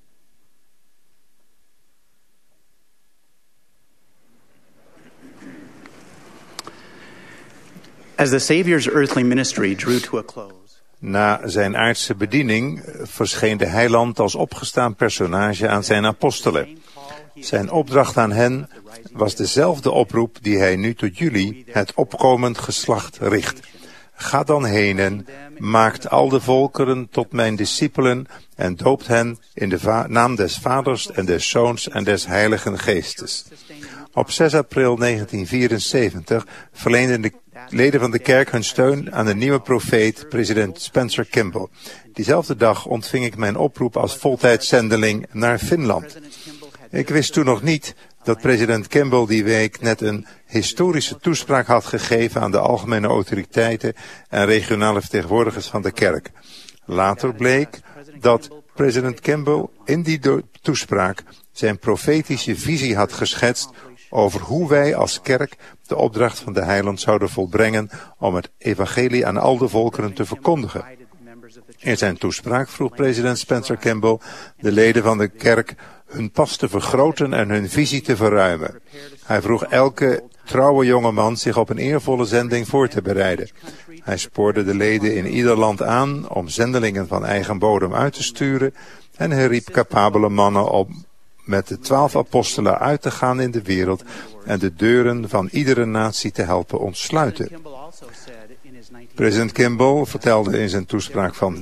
As the Savior's earthly ministry drew to a close, na zijn aardse bediening verscheen de heiland als opgestaan personage aan zijn apostelen. Zijn opdracht aan hen was dezelfde oproep die hij nu tot jullie, het opkomend geslacht, richt. Ga dan heen en maakt al de volkeren tot mijn discipelen en doopt hen in de naam des Vaders en des Zoons en des Heiligen Geestes. Op 6 april 1974 verleenden de leden van de kerk hun steun aan de nieuwe profeet, president Spencer Kimball. Diezelfde dag ontving ik mijn oproep als voltijdszendeling naar Finland. Ik wist toen nog niet dat president Kimball die week net een historische toespraak had gegeven aan de algemene autoriteiten en regionale vertegenwoordigers van de kerk. Later bleek dat president Kimball in die toespraak zijn profetische visie had geschetst over hoe wij als kerk de opdracht van de heiland zouden volbrengen om het evangelie aan al de volkeren te verkondigen. In zijn toespraak vroeg president Spencer Kimball de leden van de kerk hun pas te vergroten en hun visie te verruimen. Hij vroeg elke trouwe jongeman zich op een eervolle zending voor te bereiden. Hij spoorde de leden in ieder land aan om zendelingen van eigen bodem uit te sturen en hij riep capabele mannen op met de 12 apostelen uit te gaan in de wereld en de deuren van iedere natie te helpen ontsluiten. President Kimball vertelde in zijn toespraak van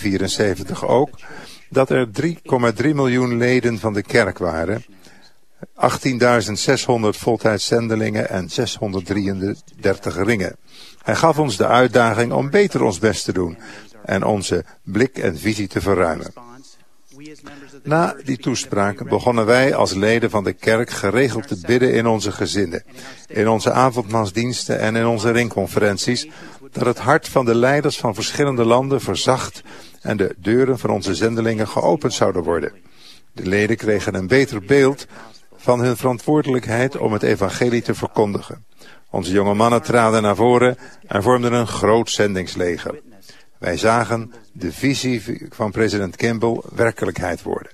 1974 ook dat er 3,3 miljoen leden van de kerk waren 18.600 voltijdszendelingen en 633 ringen. Hij gaf ons de uitdaging om beter ons best te doen en onze blik en visie te verruimen. Na die toespraak begonnen wij als leden van de kerk geregeld te bidden in onze gezinnen, in onze avondmaalsdiensten en in onze ringconferenties, dat het hart van de leiders van verschillende landen verzacht en de deuren van onze zendelingen geopend zouden worden. De leden kregen een beter beeld van hun verantwoordelijkheid om het evangelie te verkondigen. Onze jonge mannen traden naar voren en vormden een groot zendingsleger. Wij zagen de visie van president Kimball werkelijkheid worden.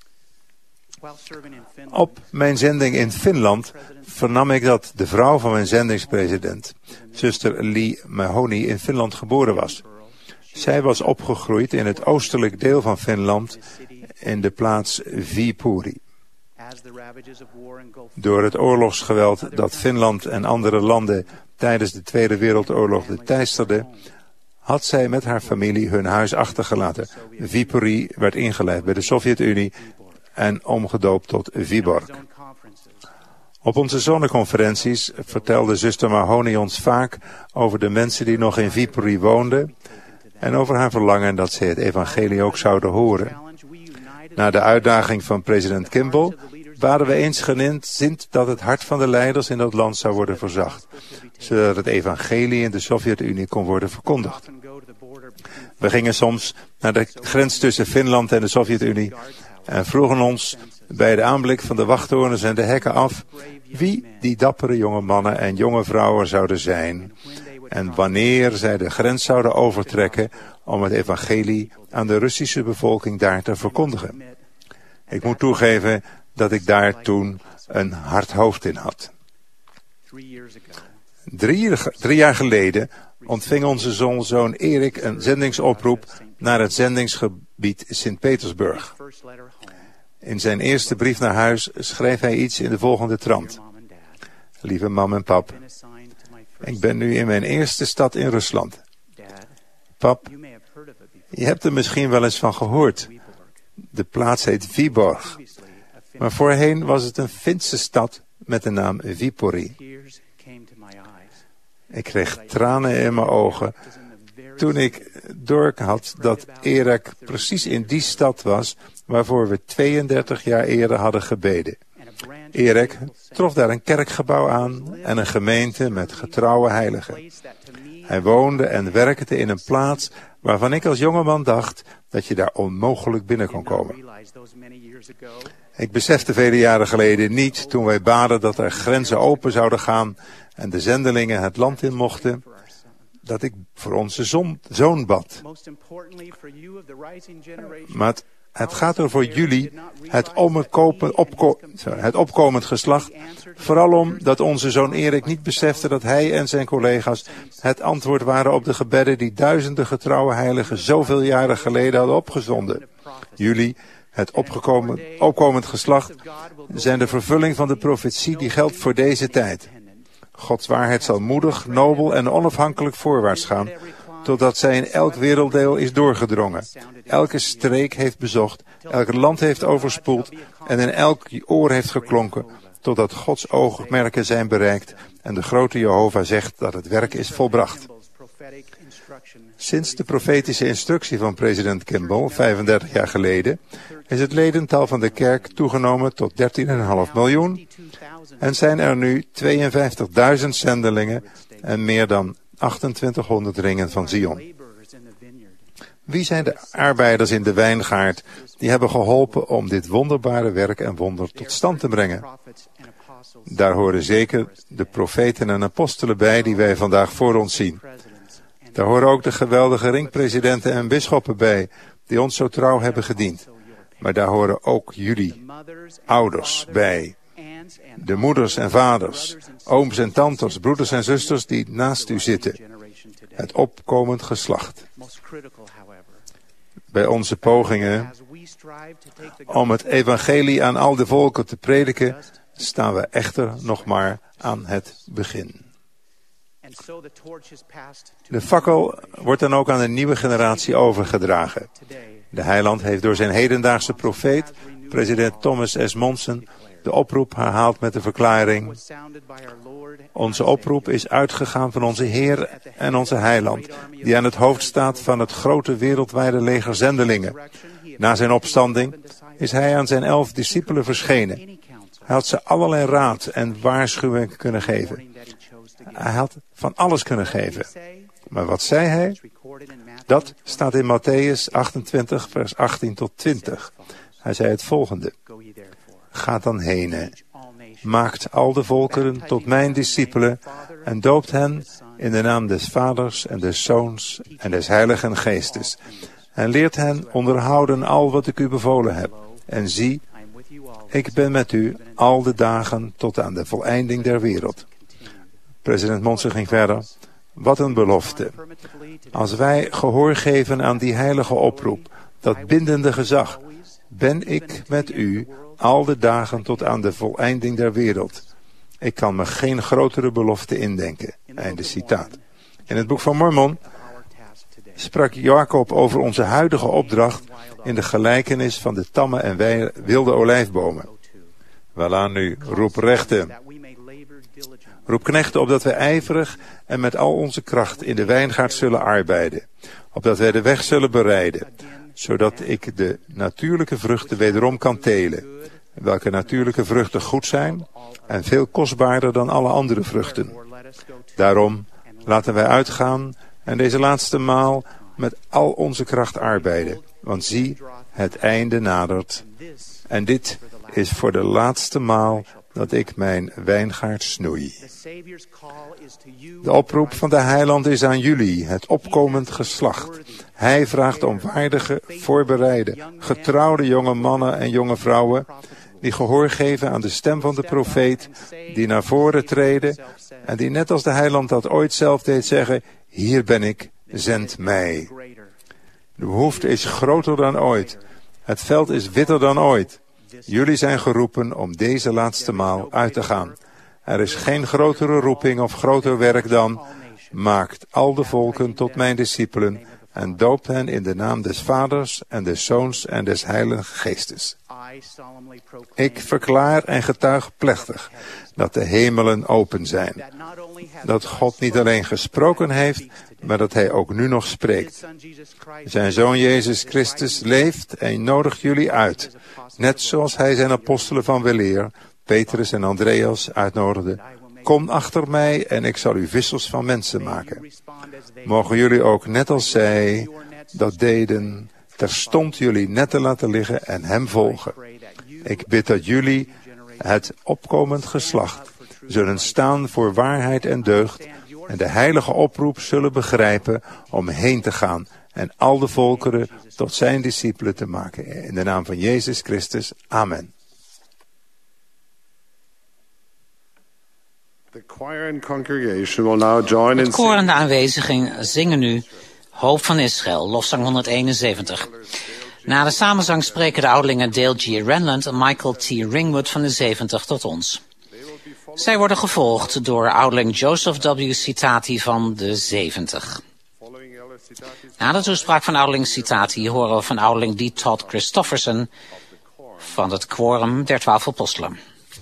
Op mijn zending in Finland vernam ik dat de vrouw van mijn zendingspresident, zuster Lee Mahoney, in Finland geboren was. Zij was opgegroeid in het oostelijk deel van Finland in de plaats Viipuri. Door het oorlogsgeweld dat Finland en andere landen tijdens de Tweede Wereldoorlog teisterde, had zij met haar familie hun huis achtergelaten. Viipuri werd ingelijfd bij de Sovjet-Unie en omgedoopt tot Viborg. Op onze zonneconferenties vertelde zuster Mahoney ons vaak over de mensen die nog in Viipuri woonden en over haar verlangen dat zij het evangelie ook zouden horen. Na de uitdaging van president Kimball waren we eensgezind dat het hart van de leiders in dat land zou worden verzacht, zodat het evangelie in de Sovjet-Unie kon worden verkondigd. We gingen soms naar de grens tussen Finland en de Sovjet-Unie en vroegen ons bij de aanblik van de wachttorens en de hekken af wie die dappere jonge mannen en jonge vrouwen zouden zijn en wanneer zij de grens zouden overtrekken om het evangelie aan de Russische bevolking daar te verkondigen. Ik moet toegeven dat ik daar toen een hard hoofd in had. 3 jaar geleden ontving onze zoon Erik een zendingsoproep naar het zendingsgebied Sint-Petersburg. In zijn eerste brief naar huis schreef hij iets in de volgende trant. Lieve mam en pap, ik ben nu in mijn eerste stad in Rusland. Pap, je hebt er misschien wel eens van gehoord. De plaats heet Viborg. Maar voorheen was het een Finse stad met de naam Viipuri. Ik kreeg tranen in mijn ogen toen ik doorhad dat Erik precies in die stad was waarvoor we 32 jaar eerder hadden gebeden. Erik trof daar een kerkgebouw aan en een gemeente met getrouwe heiligen. Hij woonde en werkte in een plaats waarvan ik als jongeman dacht dat je daar onmogelijk binnen kon komen. Ik besefte vele jaren geleden niet, toen wij baden dat er grenzen open zouden gaan en de zendelingen het land in mochten, dat ik voor onze zoon bad. Maar het gaat er voor jullie, het opkomend geslacht, vooral om dat onze zoon Erik niet besefte dat hij en zijn collega's het antwoord waren op de gebeden die duizenden getrouwe heiligen zoveel jaren geleden hadden opgezonden. Jullie, het opkomend geslacht, zijn de vervulling van de profetie die geldt voor deze tijd. Gods waarheid zal moedig, nobel en onafhankelijk voorwaarts gaan, totdat zij in elk werelddeel is doorgedrongen, elke streek heeft bezocht, elk land heeft overspoeld en in elk oor heeft geklonken, totdat Gods oogmerken zijn bereikt en de grote Jehovah zegt dat het werk is volbracht. Sinds de profetische instructie van president Kimball 35 jaar geleden is het ledental van de kerk toegenomen tot 13,5 miljoen en zijn er nu 52.000 zendelingen en meer dan 2800 ringen van Zion. Wie zijn de arbeiders in de wijngaard die hebben geholpen om dit wonderbare werk en wonder tot stand te brengen? Daar horen zeker de profeten en apostelen bij die wij vandaag voor ons zien. Daar horen ook de geweldige ringpresidenten en bisschoppen bij die ons zo trouw hebben gediend. Maar daar horen ook jullie, ouders, bij. De moeders en vaders, ooms en tantes, broeders en zusters die naast u zitten. Het opkomend geslacht. Bij onze pogingen om het evangelie aan al de volken te prediken, staan we echter nog maar aan het begin. De fakkel wordt dan ook aan de nieuwe generatie overgedragen. De heiland heeft door zijn hedendaagse profeet, president Thomas S. Monson, de oproep herhaald met de verklaring: onze oproep is uitgegaan van onze Heer en onze heiland, die aan het hoofd staat van het grote wereldwijde leger zendelingen. Na zijn opstanding is hij aan zijn 11 discipelen verschenen. Hij had ze allerlei raad en waarschuwing kunnen geven. Hij had van alles kunnen geven. Maar wat zei hij? Dat staat in Matthäus 28, vers 18 tot 20. Hij zei het volgende: ga dan heen, maakt al de volkeren tot mijn discipelen en doopt hen in de naam des Vaders en des Zoons en des Heiligen Geestes. En leert hen onderhouden al wat ik u bevolen heb. En zie, ik ben met u al de dagen tot aan de voleinding der wereld. President Monson ging verder. Wat een belofte. Als wij gehoor geven aan die heilige oproep, dat bindende gezag, ben ik met u al de dagen tot aan de voleinding der wereld. Ik kan me geen grotere belofte indenken. Einde citaat. In het boek van Mormon sprak Jacob over onze huidige opdracht in de gelijkenis van de tamme en wilde olijfbomen. Welaan nu, roep rechten. Roep knechten opdat wij ijverig en met al onze kracht in de wijngaard zullen arbeiden. Opdat wij de weg zullen bereiden. Zodat ik de natuurlijke vruchten wederom kan telen. Welke natuurlijke vruchten goed zijn en veel kostbaarder dan alle andere vruchten. Daarom laten wij uitgaan en deze laatste maal met al onze kracht arbeiden. Want zie, het einde nadert. En dit is voor de laatste maal dat ik mijn wijngaard snoei. De oproep van de heiland is aan jullie, het opkomend geslacht. Hij vraagt om waardige, voorbereide, getrouwde jonge mannen en jonge vrouwen, die gehoor geven aan de stem van de profeet, die naar voren treden en die net als de heiland dat ooit zelf deed zeggen: hier ben ik, zend mij. De behoefte is groter dan ooit. Het veld is witter dan ooit. Jullie zijn geroepen om deze laatste maal uit te gaan. Er is geen grotere roeping of groter werk dan: maakt al de volken tot mijn discipelen en doopt hen in de naam des Vaders en des Zoons en des Heiligen Geestes. Ik verklaar en getuig plechtig dat de hemelen open zijn. Dat God niet alleen gesproken heeft, maar dat hij ook nu nog spreekt. Zijn Zoon Jezus Christus leeft en nodigt jullie uit. Net zoals hij zijn apostelen van weleer, Petrus en Andreas, uitnodigde. Kom achter mij en ik zal u vissers van mensen maken. Mogen jullie ook net als zij dat deden, terstond jullie netten laten liggen en hem volgen. Ik bid dat jullie, het opkomend geslacht, zullen staan voor waarheid en deugd en de heilige oproep zullen begrijpen om heen te gaan en al de volkeren tot zijn discipelen te maken. In de naam van Jezus Christus. Amen. The choir and congregation will now join in Het koor en de aanwezigen zingen nu Hoop van Israël, lofzang 171. Na de samenzang spreken de ouderlingen Dale G. Renland en Michael T. Ringwood van de 70 tot ons. Zij worden gevolgd door ouderling Joseph W. Citati van de 70. Na de toespraak van ouderling Citati horen we van ouderling D. Todd Christofferson van het Quorum der 12 Apostelen.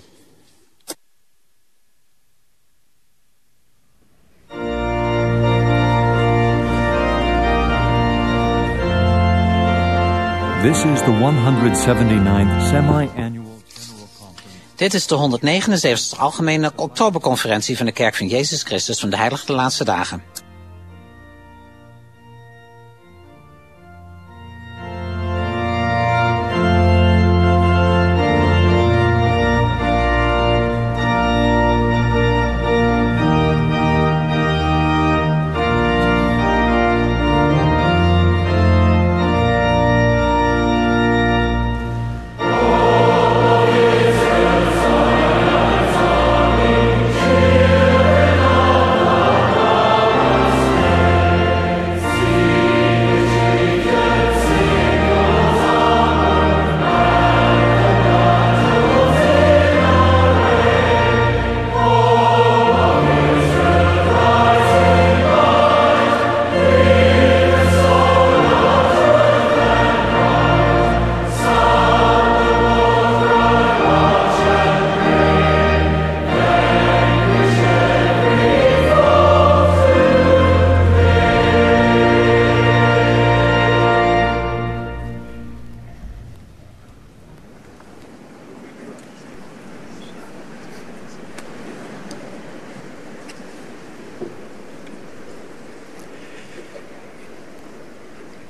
This is the 179th semi-annual General Conference. Dit is de 179e Algemene Oktoberconferentie van de Kerk van Jezus Christus van de Heilige Laatste Dagen.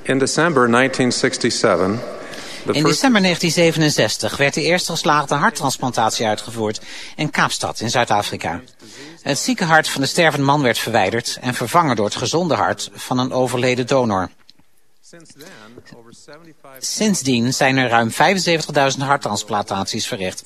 In december 1967, In december 1967 werd de eerste geslaagde harttransplantatie uitgevoerd in Kaapstad in Zuid-Afrika. Het zieke hart van de stervende man werd verwijderd en vervangen door het gezonde hart van een overleden donor. Sindsdien zijn er ruim 75.000 harttransplantaties verricht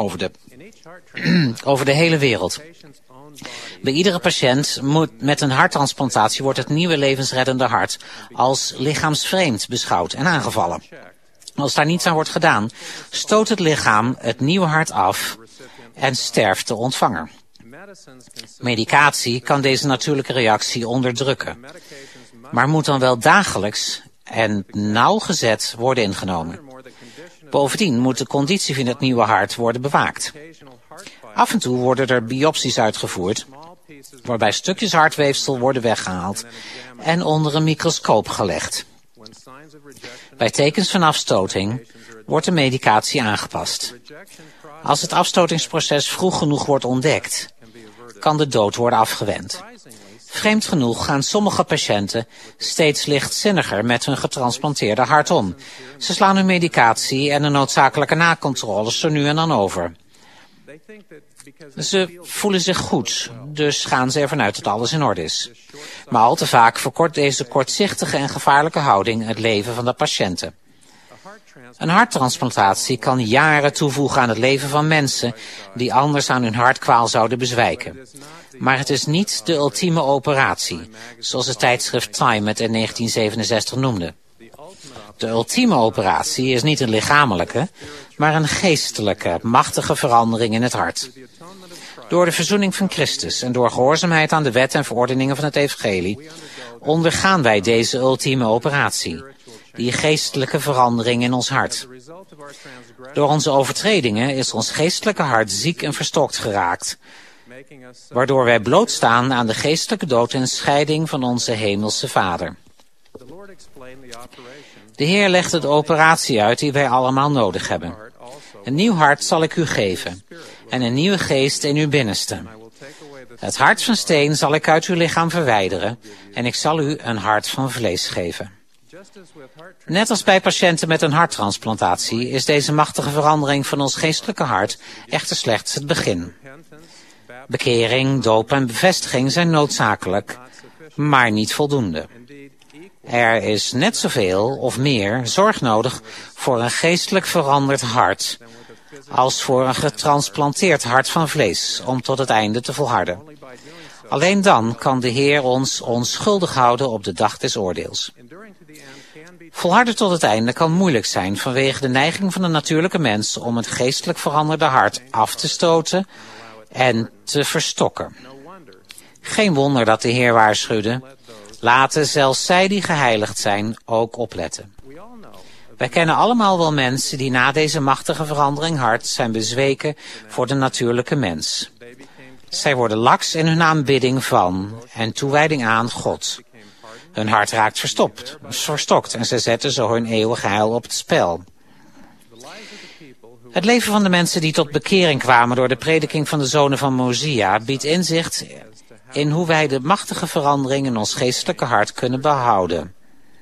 over de hele wereld. Bij iedere patiënt met een harttransplantatie wordt het nieuwe levensreddende hart als lichaamsvreemd beschouwd en aangevallen. Als daar niets aan wordt gedaan, stoot het lichaam het nieuwe hart af en sterft de ontvanger. Medicatie kan deze natuurlijke reactie onderdrukken, maar moet dan wel dagelijks en nauwgezet worden ingenomen. Bovendien moet de conditie van het nieuwe hart worden bewaakt. Af en toe worden er biopsies uitgevoerd, waarbij stukjes hartweefsel worden weggehaald en onder een microscoop gelegd. Bij tekens van afstoting wordt de medicatie aangepast. Als het afstotingsproces vroeg genoeg wordt ontdekt, kan de dood worden afgewend. Vreemd genoeg gaan sommige patiënten steeds lichtzinniger met hun getransplanteerde hart om. Ze slaan hun medicatie en de noodzakelijke nakontroles zo nu en dan over. Ze voelen zich goed, dus gaan ze ervan uit dat alles in orde is. Maar al te vaak verkort deze kortzichtige en gevaarlijke houding het leven van de patiënten. Een harttransplantatie kan jaren toevoegen aan het leven van mensen die anders aan hun hartkwaal zouden bezwijken. Maar het is niet de ultieme operatie, zoals het tijdschrift Time het in 1967 noemde. De ultieme operatie is niet een lichamelijke, maar een geestelijke, machtige verandering in het hart. Door de verzoening van Christus en door gehoorzaamheid aan de wet en verordeningen van het evangelie ondergaan wij deze ultieme operatie, die geestelijke verandering in ons hart. Door onze overtredingen is ons geestelijke hart ziek en verstokt geraakt, waardoor wij blootstaan aan de geestelijke dood en scheiding van onze hemelse Vader. De Heer legde de operatie uit die wij allemaal nodig hebben. Een nieuw hart zal ik u geven en een nieuwe geest in uw binnenste. Het hart van steen zal ik uit uw lichaam verwijderen en ik zal u een hart van vlees geven. Net als bij patiënten met een harttransplantatie is deze machtige verandering van ons geestelijke hart echter slechts het begin. Bekering, doop en bevestiging zijn noodzakelijk, maar niet voldoende. Er is net zoveel of meer zorg nodig voor een geestelijk veranderd hart als voor een getransplanteerd hart van vlees om tot het einde te volharden. Alleen dan kan de Heer ons onschuldig houden op de dag des oordeels. Volharden tot het einde kan moeilijk zijn vanwege de neiging van de natuurlijke mens om het geestelijk veranderde hart af te stoten en te verstokken. Geen wonder dat de Heer waarschuwde: laten zelfs zij die geheiligd zijn ook opletten. Wij kennen allemaal wel mensen die na deze machtige verandering hart zijn bezweken voor de natuurlijke mens. Zij worden laks in hun aanbidding van en toewijding aan God. Hun hart raakt verstokt en zij zetten zo hun eeuwige heil op het spel. Het leven van de mensen die tot bekering kwamen door de prediking van de zonen van Mosia biedt inzicht in hoe wij de machtige verandering in ons geestelijke hart kunnen behouden.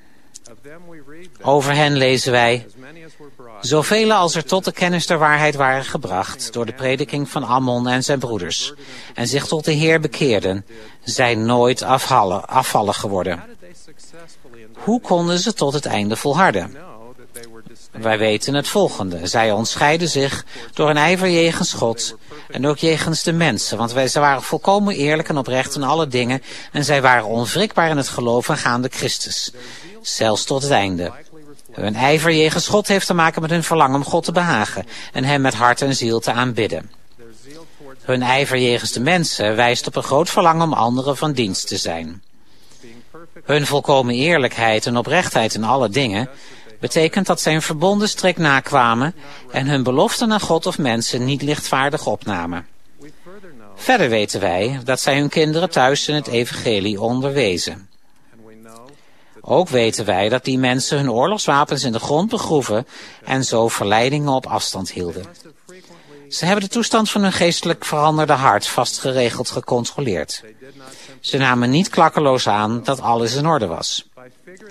Over hen lezen wij: zoveel als er tot de kennis der waarheid waren gebracht door de prediking van Ammon en zijn broeders en zich tot de Heer bekeerden, zijn nooit afvallig geworden. Hoe konden ze tot het einde volharden? Wij weten het volgende: zij ontscheiden zich door een ijver jegens God en ook jegens de mensen, want zij waren volkomen eerlijk en oprecht in alle dingen en zij waren onwrikbaar in het geloof aangaande Christus, zelfs tot het einde. Hun ijver jegens God heeft te maken met hun verlangen om God te behagen en hem met hart en ziel te aanbidden. Hun ijver jegens de mensen wijst op een groot verlangen om anderen van dienst te zijn. Hun volkomen eerlijkheid en oprechtheid in alle dingen betekent dat zij een verbonden strikt nakwamen en hun beloften aan God of mensen niet lichtvaardig opnamen. Verder weten wij dat zij hun kinderen thuis in het evangelie onderwezen. Ook weten wij dat die mensen hun oorlogswapens in de grond begroeven en zo verleidingen op afstand hielden. Ze hebben de toestand van hun geestelijk veranderde hart vastgeregeld gecontroleerd. Ze namen niet klakkeloos aan dat alles in orde was.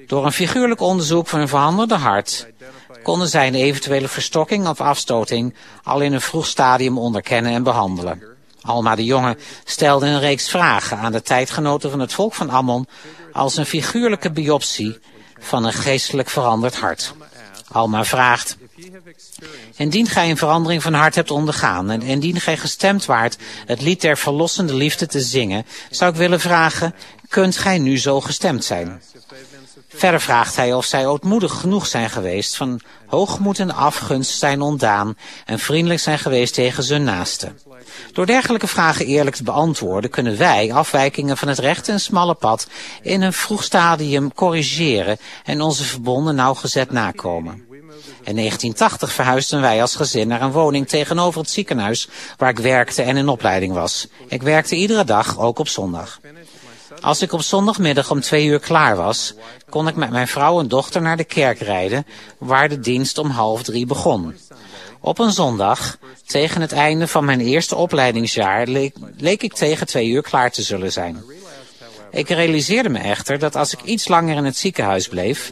Door een figuurlijk onderzoek van hun veranderde hart konden zij een eventuele verstokking of afstoting al in een vroeg stadium onderkennen en behandelen. Alma de Jonge stelde een reeks vragen aan de tijdgenoten van het volk van Ammon als een figuurlijke biopsie van een geestelijk veranderd hart. Alma vraagt: indien gij een verandering van hart hebt ondergaan en indien gij gestemd waart het lied der verlossende liefde te zingen, zou ik willen vragen, kunt gij nu zo gestemd zijn? Verder vraagt hij of zij ootmoedig genoeg zijn geweest, van hoogmoed en afgunst zijn ontdaan en vriendelijk zijn geweest tegen hun naasten. Door dergelijke vragen eerlijk te beantwoorden kunnen wij afwijkingen van het rechte en smalle pad in een vroeg stadium corrigeren en onze verbonden nauwgezet nakomen. In 1980 verhuisden wij als gezin naar een woning tegenover het ziekenhuis waar ik werkte en in opleiding was. Ik werkte iedere dag, ook op zondag. Als ik op zondagmiddag om 2 uur klaar was, kon ik met mijn vrouw en dochter naar de kerk rijden, waar de dienst om 2:30 begon. Op een zondag, tegen het einde van mijn eerste opleidingsjaar, leek ik tegen 2 uur klaar te zullen zijn. Ik realiseerde me echter dat als ik iets langer in het ziekenhuis bleef,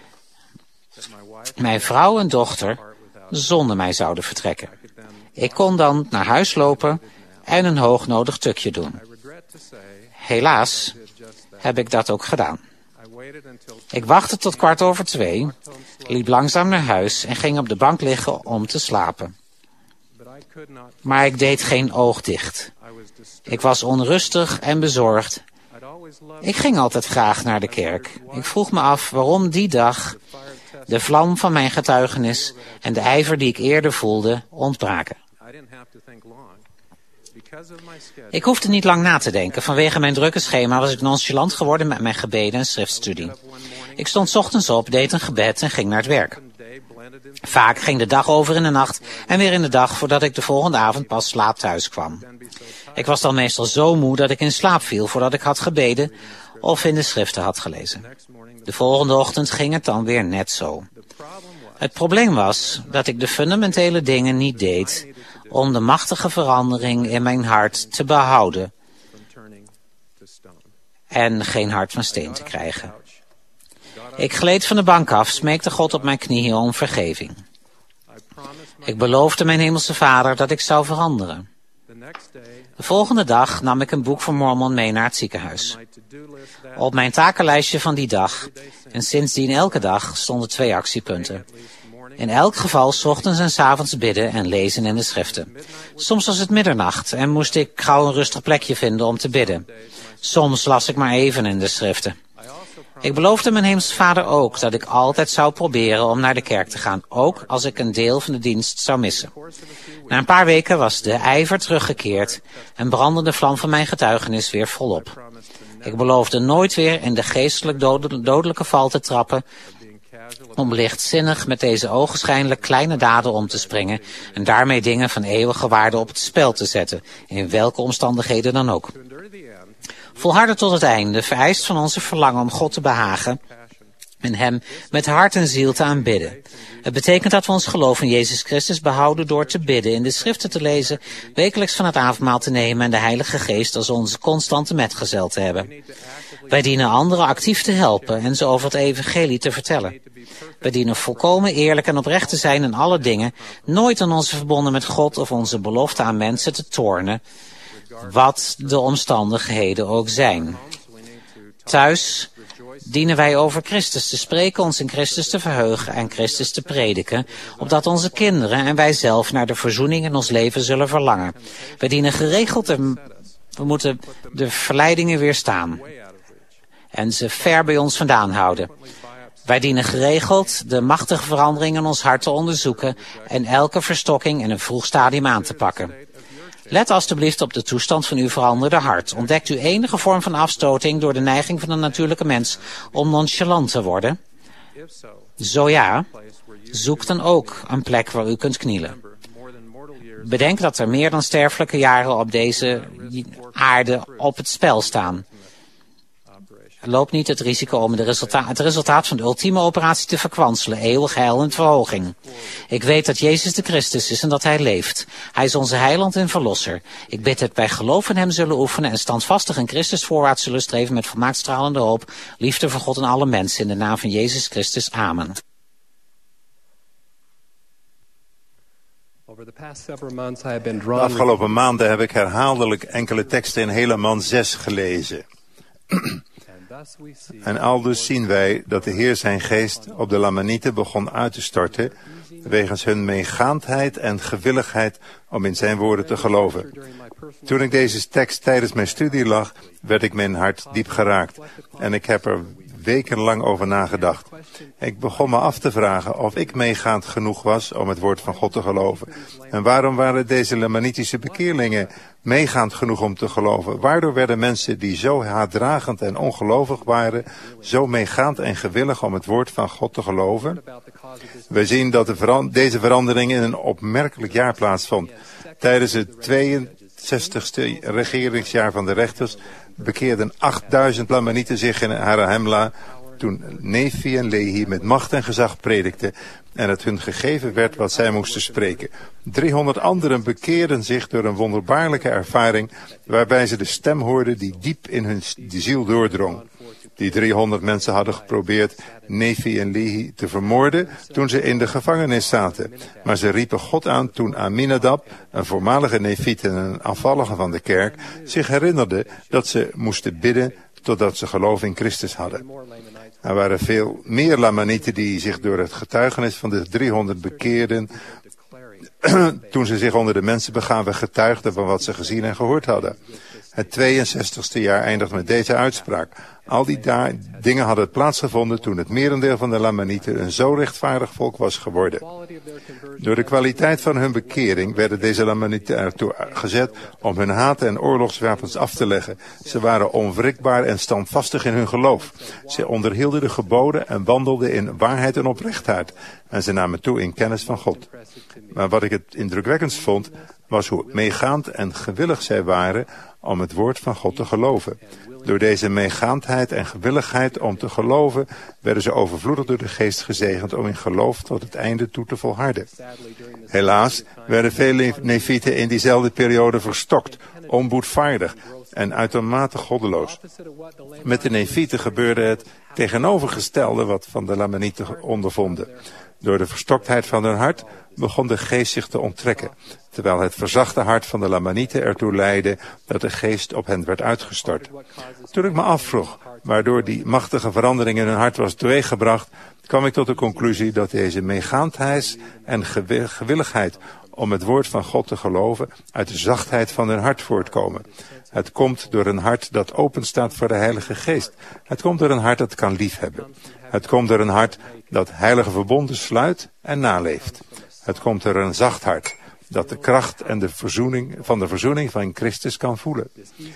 mijn vrouw en dochter zonder mij zouden vertrekken. Ik kon dan naar huis lopen en een hoognodig tukje doen. Helaas heb ik dat ook gedaan. Ik wachtte tot 2:15, liep langzaam naar huis en ging op de bank liggen om te slapen. Maar ik deed geen oog dicht. Ik was onrustig en bezorgd. Ik ging altijd graag naar de kerk. Ik vroeg me af waarom die dag de vlam van mijn getuigenis en de ijver die ik eerder voelde ontbraken. Ik hoefde niet lang na te denken. Vanwege mijn drukke schema was ik nonchalant geworden met mijn gebeden en schriftstudie. Ik stond 's ochtends op, deed een gebed en ging naar het werk. Vaak ging de dag over in de nacht en weer in de dag voordat ik de volgende avond pas slaap thuis kwam. Ik was dan meestal zo moe dat ik in slaap viel voordat ik had gebeden of in de schriften had gelezen. De volgende ochtend ging het dan weer net zo. Het probleem was dat ik de fundamentele dingen niet deed om de machtige verandering in mijn hart te behouden en geen hart van steen te krijgen. Ik gleed van de bank af, smeekte God op mijn knieën om vergeving. Ik beloofde mijn hemelse Vader dat ik zou veranderen. De volgende dag nam ik een boek van Mormon mee naar het ziekenhuis. Op mijn takenlijstje van die dag, en sindsdien elke dag, stonden 2 actiepunten. In elk geval 's ochtends en 's avonds bidden en lezen in de schriften. Soms was het middernacht en moest ik gauw een rustig plekje vinden om te bidden. Soms las ik maar even in de schriften. Ik beloofde mijn hemelse Vader ook dat ik altijd zou proberen om naar de kerk te gaan, ook als ik een deel van de dienst zou missen. Na een paar weken was de ijver teruggekeerd en brandde de vlam van mijn getuigenis weer volop. Ik beloofde nooit weer in de geestelijk dodelijke val te trappen, om lichtzinnig met deze ogenschijnlijk kleine daden om te springen en daarmee dingen van eeuwige waarde op het spel te zetten, in welke omstandigheden dan ook. Volharden tot het einde vereist van ons een verlangen om God te behagen en Hem met hart en ziel te aanbidden. Het betekent dat we ons geloof in Jezus Christus behouden door te bidden, in de schriften te lezen, wekelijks van het avondmaal te nemen en de Heilige Geest als onze constante metgezel te hebben. Wij dienen anderen actief te helpen en ze over het evangelie te vertellen. Wij dienen volkomen eerlijk en oprecht te zijn in alle dingen, nooit aan onze verbonden met God of onze belofte aan mensen te tornen, wat de omstandigheden ook zijn. Thuis dienen wij over Christus te spreken, ons in Christus te verheugen en Christus te prediken, opdat onze kinderen en wij zelf naar de verzoening in ons leven zullen verlangen. Wij dienen geregeld en we moeten de verleidingen weerstaan en ze ver bij ons vandaan houden. Wij dienen geregeld de machtige veranderingen in ons hart te onderzoeken en elke verstokking in een vroeg stadium aan te pakken. Let alstublieft op de toestand van uw veranderde hart. Ontdekt u enige vorm van afstoting door de neiging van de natuurlijke mens om nonchalant te worden? Zo ja, zoek dan ook een plek waar u kunt knielen. Bedenk dat er meer dan sterfelijke jaren op deze aarde op het spel staan. Loop niet het risico om het resultaat van de ultieme operatie te verkwanselen, eeuwig heil en verhoging. Ik weet dat Jezus de Christus is en dat Hij leeft. Hij is onze heiland en verlosser. Ik bid dat wij geloof in Hem zullen oefenen en standvastig in Christus voorwaarts zullen streven met volmaakt stralende hoop, liefde voor God en alle mensen, in de naam van Jezus Christus. Amen. De afgelopen maanden heb ik herhaaldelijk enkele teksten in Helaman 6 gelezen. En aldus zien wij dat de Heer zijn geest op de Lamanieten begon uit te storten, wegens hun meegaandheid en gewilligheid om in zijn woorden te geloven. Toen ik deze tekst tijdens mijn studie lag, werd ik mijn hart diep geraakt. En ik heb er wekenlang over nagedacht. Ik begon me af te vragen of ik meegaand genoeg was om het woord van God te geloven. En waarom waren deze Lamanitische bekeerlingen meegaand genoeg om te geloven? Waardoor werden mensen die zo haatdragend en ongelovig waren, zo meegaand en gewillig om het woord van God te geloven? We zien dat deze verandering in een opmerkelijk jaar plaatsvond. Tijdens het 62e regeringsjaar van de rechters bekeerden 8000 Lamanieten zich in Harahemla toen Nefi en Lehi met macht en gezag predikten en het hun gegeven werd wat zij moesten spreken. 300 anderen bekeerden zich door een wonderbaarlijke ervaring waarbij ze de stem hoorden die diep in hun ziel doordrong. Die 300 mensen hadden geprobeerd Nefi en Lehi te vermoorden toen ze in de gevangenis zaten. Maar ze riepen God aan toen Aminadab, een voormalige Nefiet en een afvallige van de kerk, zich herinnerde dat ze moesten bidden totdat ze geloof in Christus hadden. Er waren veel meer Lamanieten die zich door het getuigenis van de 300 bekeerden, toen ze zich onder de mensen begaven, getuigden van wat ze gezien en gehoord hadden. Het 62e jaar eindigt met deze uitspraak. Al die dingen hadden plaatsgevonden toen het merendeel van de Lamanieten een zo rechtvaardig volk was geworden. Door de kwaliteit van hun bekering werden deze Lamanieten ertoe gezet om hun haat en oorlogswapens af te leggen. Ze waren onwrikbaar en standvastig in hun geloof. Ze onderhielden de geboden en wandelden in waarheid en oprechtheid. En ze namen toe in kennis van God. Maar wat ik het indrukwekkendst vond, was hoe meegaand en gewillig zij waren om het woord van God te geloven. Door deze meegaandheid en gewilligheid om te geloven, werden ze overvloedig door de geest gezegend om in geloof tot het einde toe te volharden. Helaas werden vele Nefieten in diezelfde periode verstokt, onboedvaardig en uitermate goddeloos. Met de Nefieten gebeurde het tegenovergestelde wat van de Lamanieten ondervonden. Door de verstoktheid van hun hart begon de geest zich te onttrekken, terwijl het verzachte hart van de Lamanieten ertoe leidde dat de geest op hen werd uitgestort. Toen ik me afvroeg waardoor die machtige verandering in hun hart was teweeggebracht, kwam ik tot de conclusie dat deze meegaandheid en gewilligheid om het woord van God te geloven uit de zachtheid van hun hart voortkomen. Het komt door een hart dat open staat voor de Heilige Geest. Het komt door een hart dat kan liefhebben. Het komt door een hart dat heilige verbonden sluit en naleeft. Het komt door een zacht hart dat de kracht en de verzoening van Christus kan voelen.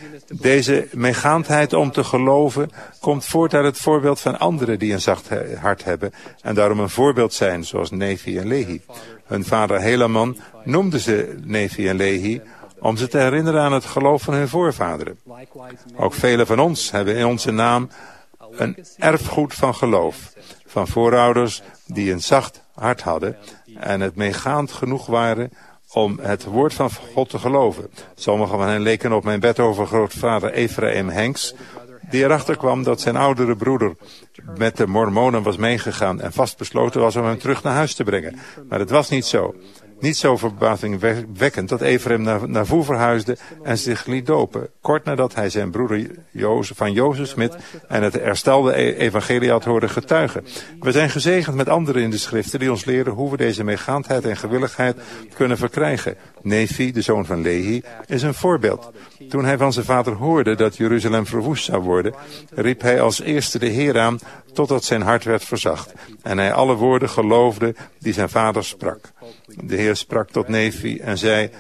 Deze meegaandheid om te geloven komt voort uit het voorbeeld van anderen die een zacht hart hebben en daarom een voorbeeld zijn, zoals Nefi en Lehi. Hun vader Helaman noemde ze Nefi en Lehi om ze te herinneren aan het geloof van hun voorvaderen. Ook velen van ons hebben in onze naam een erfgoed van geloof, van voorouders die een zacht hart hadden en het meegaand genoeg waren om het woord van God te geloven. Sommigen van hen leken op mijn bed over grootvader Ephraim Hanks, die erachter kwam dat zijn oudere broeder met de Mormonen was meegegaan en vastbesloten was om hem terug naar huis te brengen. Maar het was niet zo. Niet zo verbazingwekkend dat Ephraim naar Voer verhuisde en zich liet dopen, kort nadat hij zijn broeder van Jozef Smit en het herstelde evangelie had horen getuigen. We zijn gezegend met anderen in de schriften die ons leren hoe we deze meegaandheid en gewilligheid kunnen verkrijgen. Nefi, de zoon van Lehi, is een voorbeeld. Toen hij van zijn vader hoorde dat Jeruzalem verwoest zou worden, riep hij als eerste de Heer aan totdat zijn hart werd verzacht en hij alle woorden geloofde die zijn vader sprak. De Heer sprak tot Nefi en zei: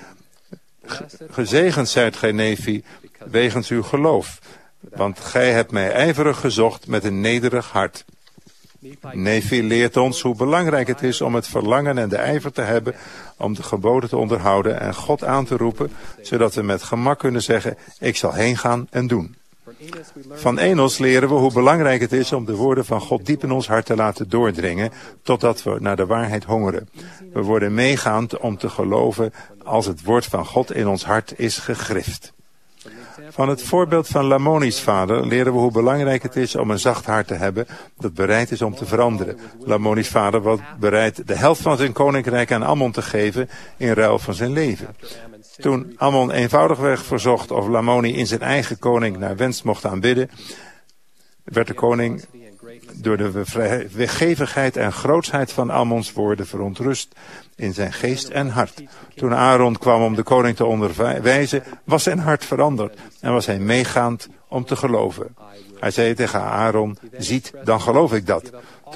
gezegend zijt gij, Nefi, wegens uw geloof, want gij hebt mij ijverig gezocht met een nederig hart. Nefi leert ons hoe belangrijk het is om het verlangen en de ijver te hebben om de geboden te onderhouden en God aan te roepen, zodat we met gemak kunnen zeggen: ik zal heen gaan en doen. Van Enos leren we hoe belangrijk het is om de woorden van God diep in ons hart te laten doordringen, totdat we naar de waarheid hongeren. We worden meegaand om te geloven als het woord van God in ons hart is gegrift. Van het voorbeeld van Lamoni's vader leren we hoe belangrijk het is om een zacht hart te hebben dat bereid is om te veranderen. Lamoni's vader was bereid de helft van zijn koninkrijk aan Ammon te geven in ruil van zijn leven. Toen Ammon eenvoudigweg verzocht of Lamoni in zijn eigen koning naar wens mocht aanbidden, werd de koning door de vrijgevigheid en grootsheid van Ammons woorden verontrust in zijn geest en hart. Toen Aaron kwam om de koning te onderwijzen, was zijn hart veranderd en was hij meegaand om te geloven. Hij zei tegen Aaron, ziet, dan geloof ik dat.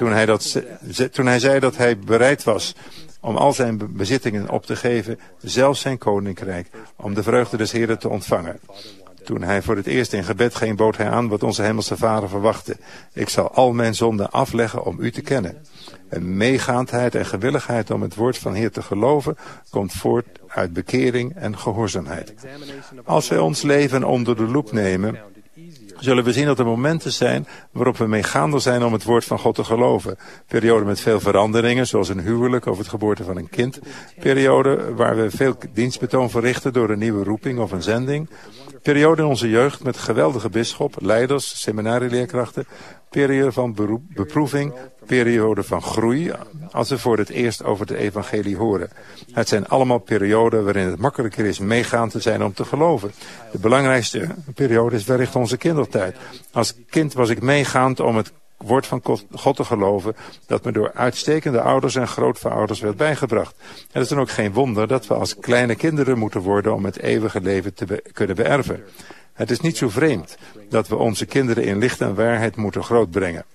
Toen hij zei dat hij bereid was om al zijn bezittingen op te geven, zelfs zijn koninkrijk, om de vreugde des Heren te ontvangen. Toen hij voor het eerst in gebed ging, bood hij aan wat onze hemelse Vader verwachtte. Ik zal al mijn zonden afleggen om u te kennen. En meegaandheid en gewilligheid om het woord van Heer te geloven, komt voort uit bekering en gehoorzaamheid. Als wij ons leven onder de loep nemen, zullen we zien dat er momenten zijn waarop we meegaander zijn om het woord van God te geloven. Perioden met veel veranderingen, zoals een huwelijk of het geboorte van een kind. Perioden waar we veel dienstbetoon verrichten door een nieuwe roeping of een zending. Perioden in onze jeugd met geweldige bisschop, leiders, seminarieleerkrachten. Periode van beproeving, periode van groei, als we voor het eerst over het evangelie horen. Het zijn allemaal perioden waarin het makkelijker is meegaan te zijn om te geloven. De belangrijkste periode is wellicht onze kindertijd. Als kind was ik meegaand om het woord van God te geloven, dat me door uitstekende ouders en grootouders werd bijgebracht. En het is dan ook geen wonder dat we als kleine kinderen moeten worden om het eeuwige leven te kunnen beërven. Het is niet zo vreemd dat we onze kinderen in licht en waarheid moeten grootbrengen.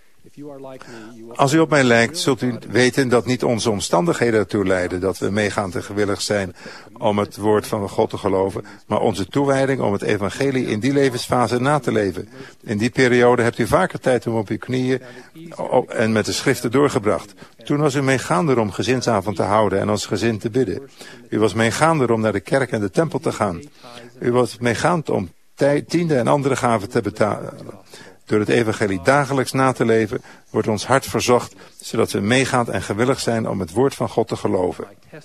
Als u op mij lijkt, zult u weten dat niet onze omstandigheden ertoe leiden dat we meegaand en gewillig zijn om het woord van God te geloven, maar onze toewijding om het evangelie in die levensfase na te leven. In die periode hebt u vaker tijd om op uw knieën en met de schriften doorgebracht. Toen was u meegaander om gezinsavond te houden en als gezin te bidden. U was meegaander om naar de kerk en de tempel te gaan. U was meegaand om tiende en andere gaven te betalen. Door het evangelie dagelijks na te leven, wordt ons hart verzocht, zodat we meegaand en gewillig zijn om het woord van God te geloven.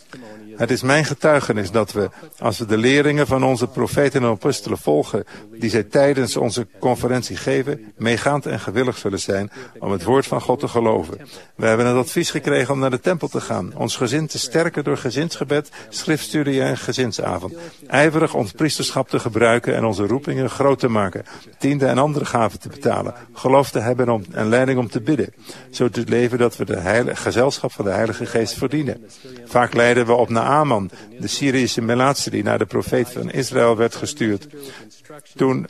Het is mijn getuigenis dat we, als we de leringen van onze profeten en apostelen volgen, die zij tijdens onze conferentie geven, meegaand en gewillig zullen zijn om het woord van God te geloven. We hebben het advies gekregen om naar de tempel te gaan, ons gezin te sterken door gezinsgebed, schriftstudie en gezinsavond. Ijverig ons priesterschap te gebruiken en onze roepingen groot te maken, tiende en andere gaven te betalen, geloof te hebben en leiding om te bidden. Zo te leven dat we de gezelschap van de Heilige Geest verdienen. Vaak leiden we op Naaman, de Syrische melaatse die naar de profeet van Israël werd gestuurd. Toen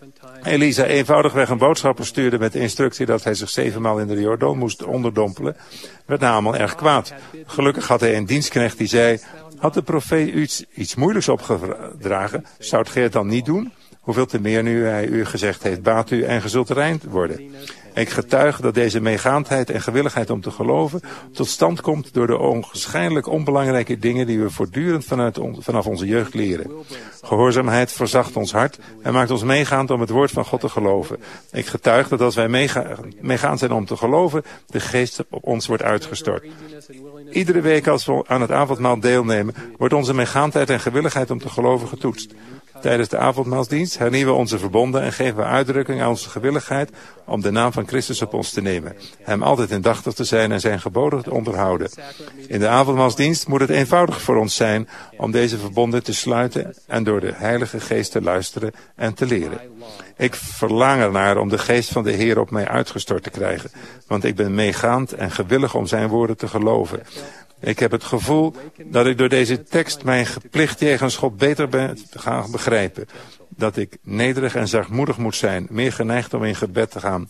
Elisa eenvoudigweg een boodschapper stuurde met de instructie dat hij zich 7 maal in de Jordaan moest onderdompelen, werd Naaman erg kwaad. Gelukkig had hij een dienstknecht die zei, had de profeet u iets moeilijks opgedragen, zou het gij het dan niet doen? Hoeveel te meer nu hij u gezegd heeft, baat u en ge zult rein worden. Ik getuig dat deze meegaandheid en gewilligheid om te geloven tot stand komt door de onwaarschijnlijk onbelangrijke dingen die we voortdurend vanaf onze jeugd leren. Gehoorzaamheid verzacht ons hart en maakt ons meegaand om het woord van God te geloven. Ik getuig dat als wij meegaand zijn om te geloven, de geest op ons wordt uitgestort. Iedere week als we aan het avondmaal deelnemen, wordt onze meegaandheid en gewilligheid om te geloven getoetst. Tijdens de avondmaalsdienst hernieuwen we onze verbonden en geven we uitdrukking aan onze gewilligheid om de naam van Christus op ons te nemen. Hem altijd indachtig te zijn en zijn geboden te onderhouden. In de avondmaalsdienst moet het eenvoudig voor ons zijn om deze verbonden te sluiten en door de Heilige Geest te luisteren en te leren. Ik verlang ernaar om de geest van de Heer op mij uitgestort te krijgen, want ik ben meegaand en gewillig om zijn woorden te geloven. Ik heb het gevoel dat ik door deze tekst mijn plicht jegens God beter ben gaan begrijpen. Dat ik nederig en zachtmoedig moet zijn, meer geneigd om in gebed te gaan.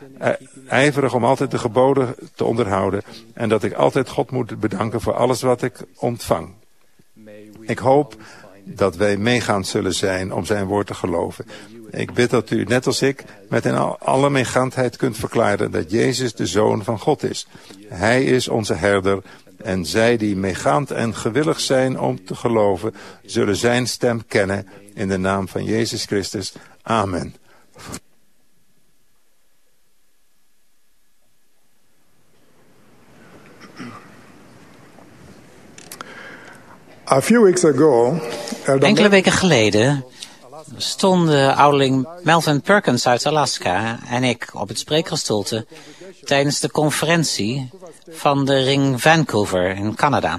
Ijverig om altijd de geboden te onderhouden. En dat ik altijd God moet bedanken voor alles wat ik ontvang. Ik hoop dat wij meegaand zullen zijn om zijn woord te geloven. Ik bid dat u, net als ik, met in alle meegaandheid kunt verklaren dat Jezus de Zoon van God is. Hij is onze herder. En zij die meegaand en gewillig zijn om te geloven, zullen zijn stem kennen in de naam van Jezus Christus. Amen. Enkele weken geleden stonden ouderling Melvin Perkins uit Alaska en ik op het spreekgestoelte tijdens de conferentie van de Ring Vancouver in Canada.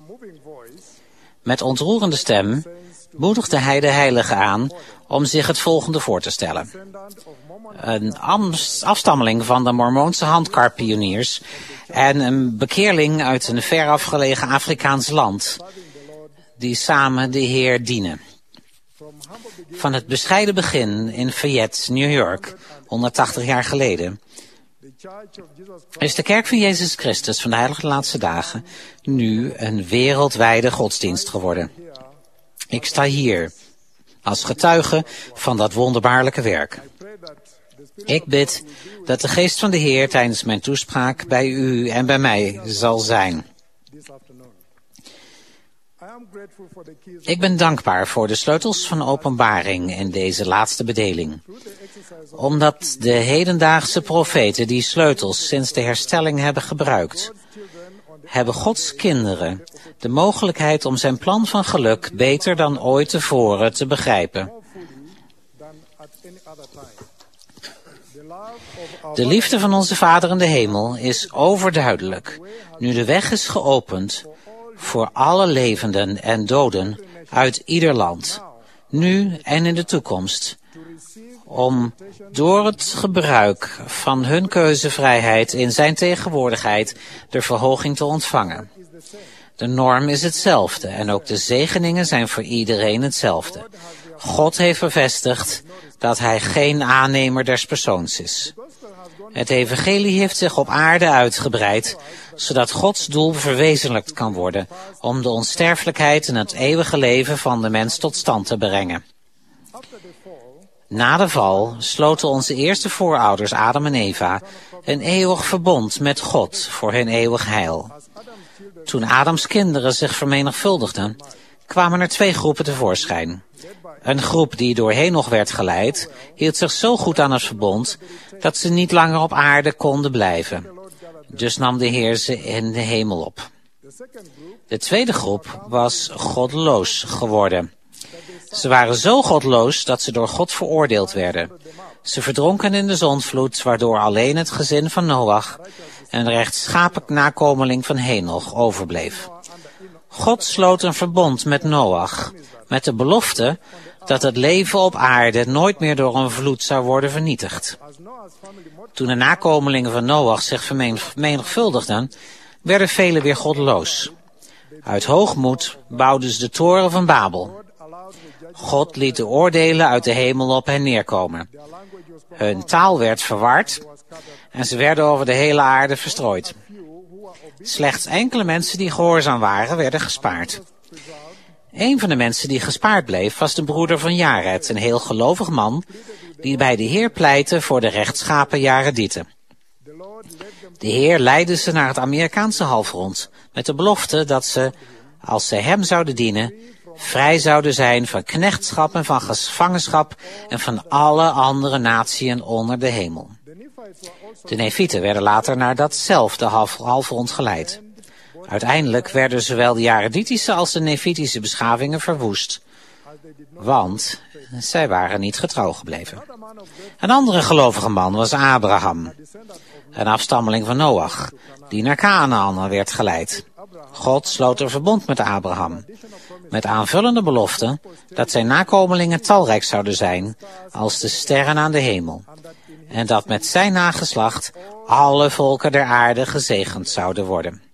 Met ontroerende stem moedigde hij de heiligen aan om zich het volgende voor te stellen. Een afstammeling van de Mormoonse handkarpioniers en een bekeerling uit een ver afgelegen Afrikaans land, die samen de Heer dienen. Van het bescheiden begin in Fayette, New York, 180 jaar geleden, is de Kerk van Jezus Christus van de Heilige Laatste Dagen nu een wereldwijde godsdienst geworden. Ik sta hier als getuige van dat wonderbaarlijke werk. Ik bid dat de geest van de Heer tijdens mijn toespraak bij u en bij mij zal zijn. Ik ben dankbaar voor de sleutels van openbaring in deze laatste bedeling. Omdat de hedendaagse profeten die sleutels sinds de herstelling hebben gebruikt, hebben Gods kinderen de mogelijkheid om zijn plan van geluk beter dan ooit tevoren te begrijpen. De liefde van onze Vader in de hemel is overduidelijk, nu de weg is geopend voor alle levenden en doden uit ieder land, nu en in de toekomst, om door het gebruik van hun keuzevrijheid in zijn tegenwoordigheid de verhoging te ontvangen. De norm is hetzelfde en ook de zegeningen zijn voor iedereen hetzelfde. God heeft bevestigd dat hij geen aannemer des persoons is. Het evangelie heeft zich op aarde uitgebreid, zodat Gods doel verwezenlijkt kan worden om de onsterfelijkheid en het eeuwige leven van de mens tot stand te brengen. Na de val sloten onze eerste voorouders Adam en Eva een eeuwig verbond met God voor hun eeuwig heil. Toen Adams kinderen zich vermenigvuldigden, kwamen er twee groepen tevoorschijn. Een groep die door Henoch werd geleid, hield zich zo goed aan het verbond dat ze niet langer op aarde konden blijven. Dus nam de Heer ze in de hemel op. De tweede groep was goddeloos geworden. Ze waren zo goddeloos dat ze door God veroordeeld werden. Ze verdronken in de zondvloed, waardoor alleen het gezin van Noach, een rechtschapen nakomeling van Henoch, overbleef. God sloot een verbond met Noach, met de belofte dat het leven op aarde nooit meer door een vloed zou worden vernietigd. Toen de nakomelingen van Noach zich vermenigvuldigden, werden velen weer goddeloos. Uit hoogmoed bouwden ze de toren van Babel. God liet de oordelen uit de hemel op hen neerkomen. Hun taal werd verward en ze werden over de hele aarde verstrooid. Slechts enkele mensen die gehoorzaam waren, werden gespaard. Een van de mensen die gespaard bleef was de broeder van Jared, een heel gelovig man die bij de Heer pleitte voor de rechtschapen Jaredieten. De Heer leidde ze naar het Amerikaanse halfrond met de belofte dat ze, als zij hem zouden dienen, vrij zouden zijn van knechtschap en van gevangenschap en van alle andere natieën onder de hemel. De Nefieten werden later naar datzelfde halfrond geleid. Uiteindelijk werden zowel de Jareditische als de Nefitische beschavingen verwoest, want zij waren niet getrouw gebleven. Een andere gelovige man was Abraham, een afstammeling van Noach, die naar Kanaan werd geleid. God sloot een verbond met Abraham, met aanvullende belofte dat zijn nakomelingen talrijk zouden zijn als de sterren aan de hemel, en dat met zijn nageslacht alle volken der aarde gezegend zouden worden.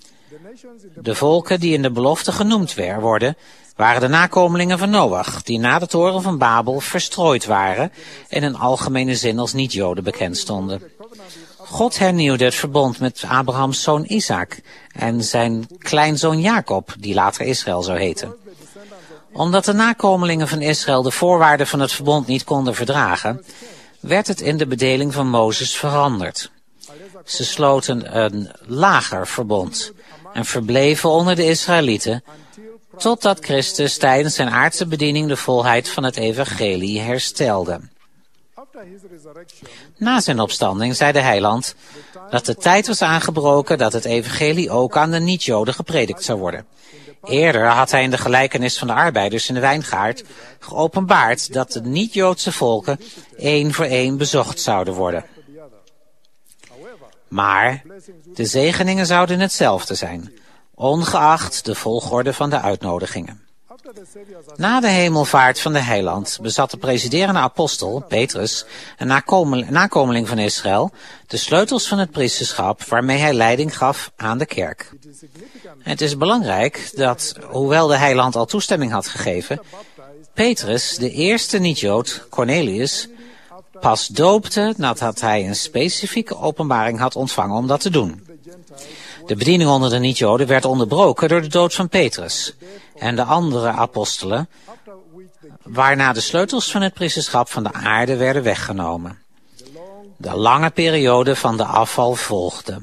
De volken die in de belofte genoemd worden, waren de nakomelingen van Noach, die na de toren van Babel verstrooid waren en in algemene zin als niet-Joden bekend stonden. God hernieuwde het verbond met Abrahams zoon Isaac en zijn kleinzoon Jacob, die later Israël zou heten. Omdat de nakomelingen van Israël de voorwaarden van het verbond niet konden verdragen, werd het in de bedeling van Mozes veranderd. Ze sloten een lager verbond en verbleven onder de Israëlieten, totdat Christus tijdens zijn aardse bediening de volheid van het evangelie herstelde. Na zijn opstanding zei de heiland dat de tijd was aangebroken dat het evangelie ook aan de niet-Joden gepredikt zou worden. Eerder had hij in de gelijkenis van de arbeiders in de wijngaard geopenbaard dat de niet-Joodse volken 1 voor 1 bezocht zouden worden. Maar de zegeningen zouden hetzelfde zijn, ongeacht de volgorde van de uitnodigingen. Na de hemelvaart van de heiland bezat de presiderende apostel, Petrus, een nakomeling van Israël, de sleutels van het priesterschap waarmee hij leiding gaf aan de kerk. Het is belangrijk dat, hoewel de heiland al toestemming had gegeven, Petrus, de eerste niet-Jood, Cornelius, pas doopte nadat hij een specifieke openbaring had ontvangen om dat te doen. De bediening onder de niet-Joden werd onderbroken door de dood van Petrus en de andere apostelen, waarna de sleutels van het priesterschap van de aarde werden weggenomen. De lange periode van de afval volgde.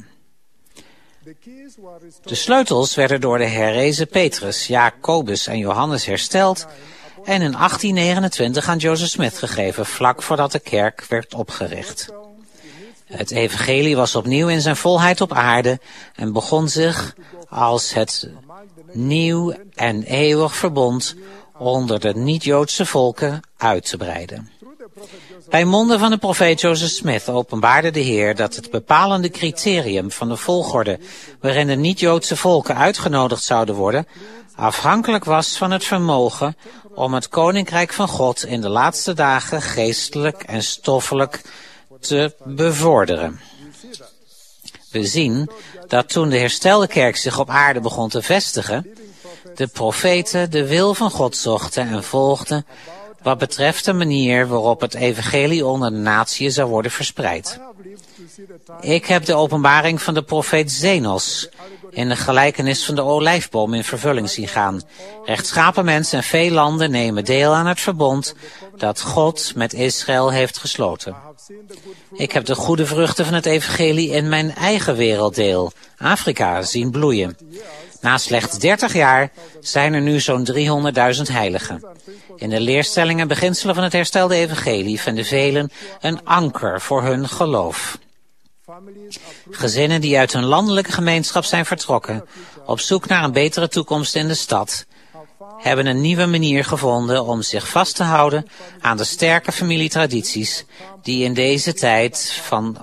De sleutels werden door de herrezen Petrus, Jacobus en Johannes hersteld en in 1829 aan Joseph Smith gegeven, vlak voordat de kerk werd opgericht. Het evangelie was opnieuw in zijn volheid op aarde en begon zich als het nieuw en eeuwig verbond onder de niet-Joodse volken uit te breiden. Bij monden van de profeet Joseph Smith openbaarde de Heer dat het bepalende criterium van de volgorde waarin de niet-Joodse volken uitgenodigd zouden worden, afhankelijk was van het vermogen om het koninkrijk van God in de laatste dagen geestelijk en stoffelijk te bevorderen. We zien dat toen de herstelde kerk zich op aarde begon te vestigen, de profeten de wil van God zochten en volgden wat betreft de manier waarop het evangelie onder de natieën zou worden verspreid. Ik heb de openbaring van de profeet Zenos in de gelijkenis van de olijfboom in vervulling zien gaan. Rechtschapen mensen en veel landen nemen deel aan het verbond dat God met Israël heeft gesloten. Ik heb de goede vruchten van het evangelie in mijn eigen werelddeel, Afrika, zien bloeien. Na slechts 30 jaar zijn er nu zo'n 300.000 heiligen. In de leerstellingen en beginselen van het herstelde evangelie vinden velen een anker voor hun geloof. Gezinnen die uit hun landelijke gemeenschap zijn vertrokken, op zoek naar een betere toekomst in de stad, hebben een nieuwe manier gevonden om zich vast te houden aan de sterke familietradities die in deze tijd van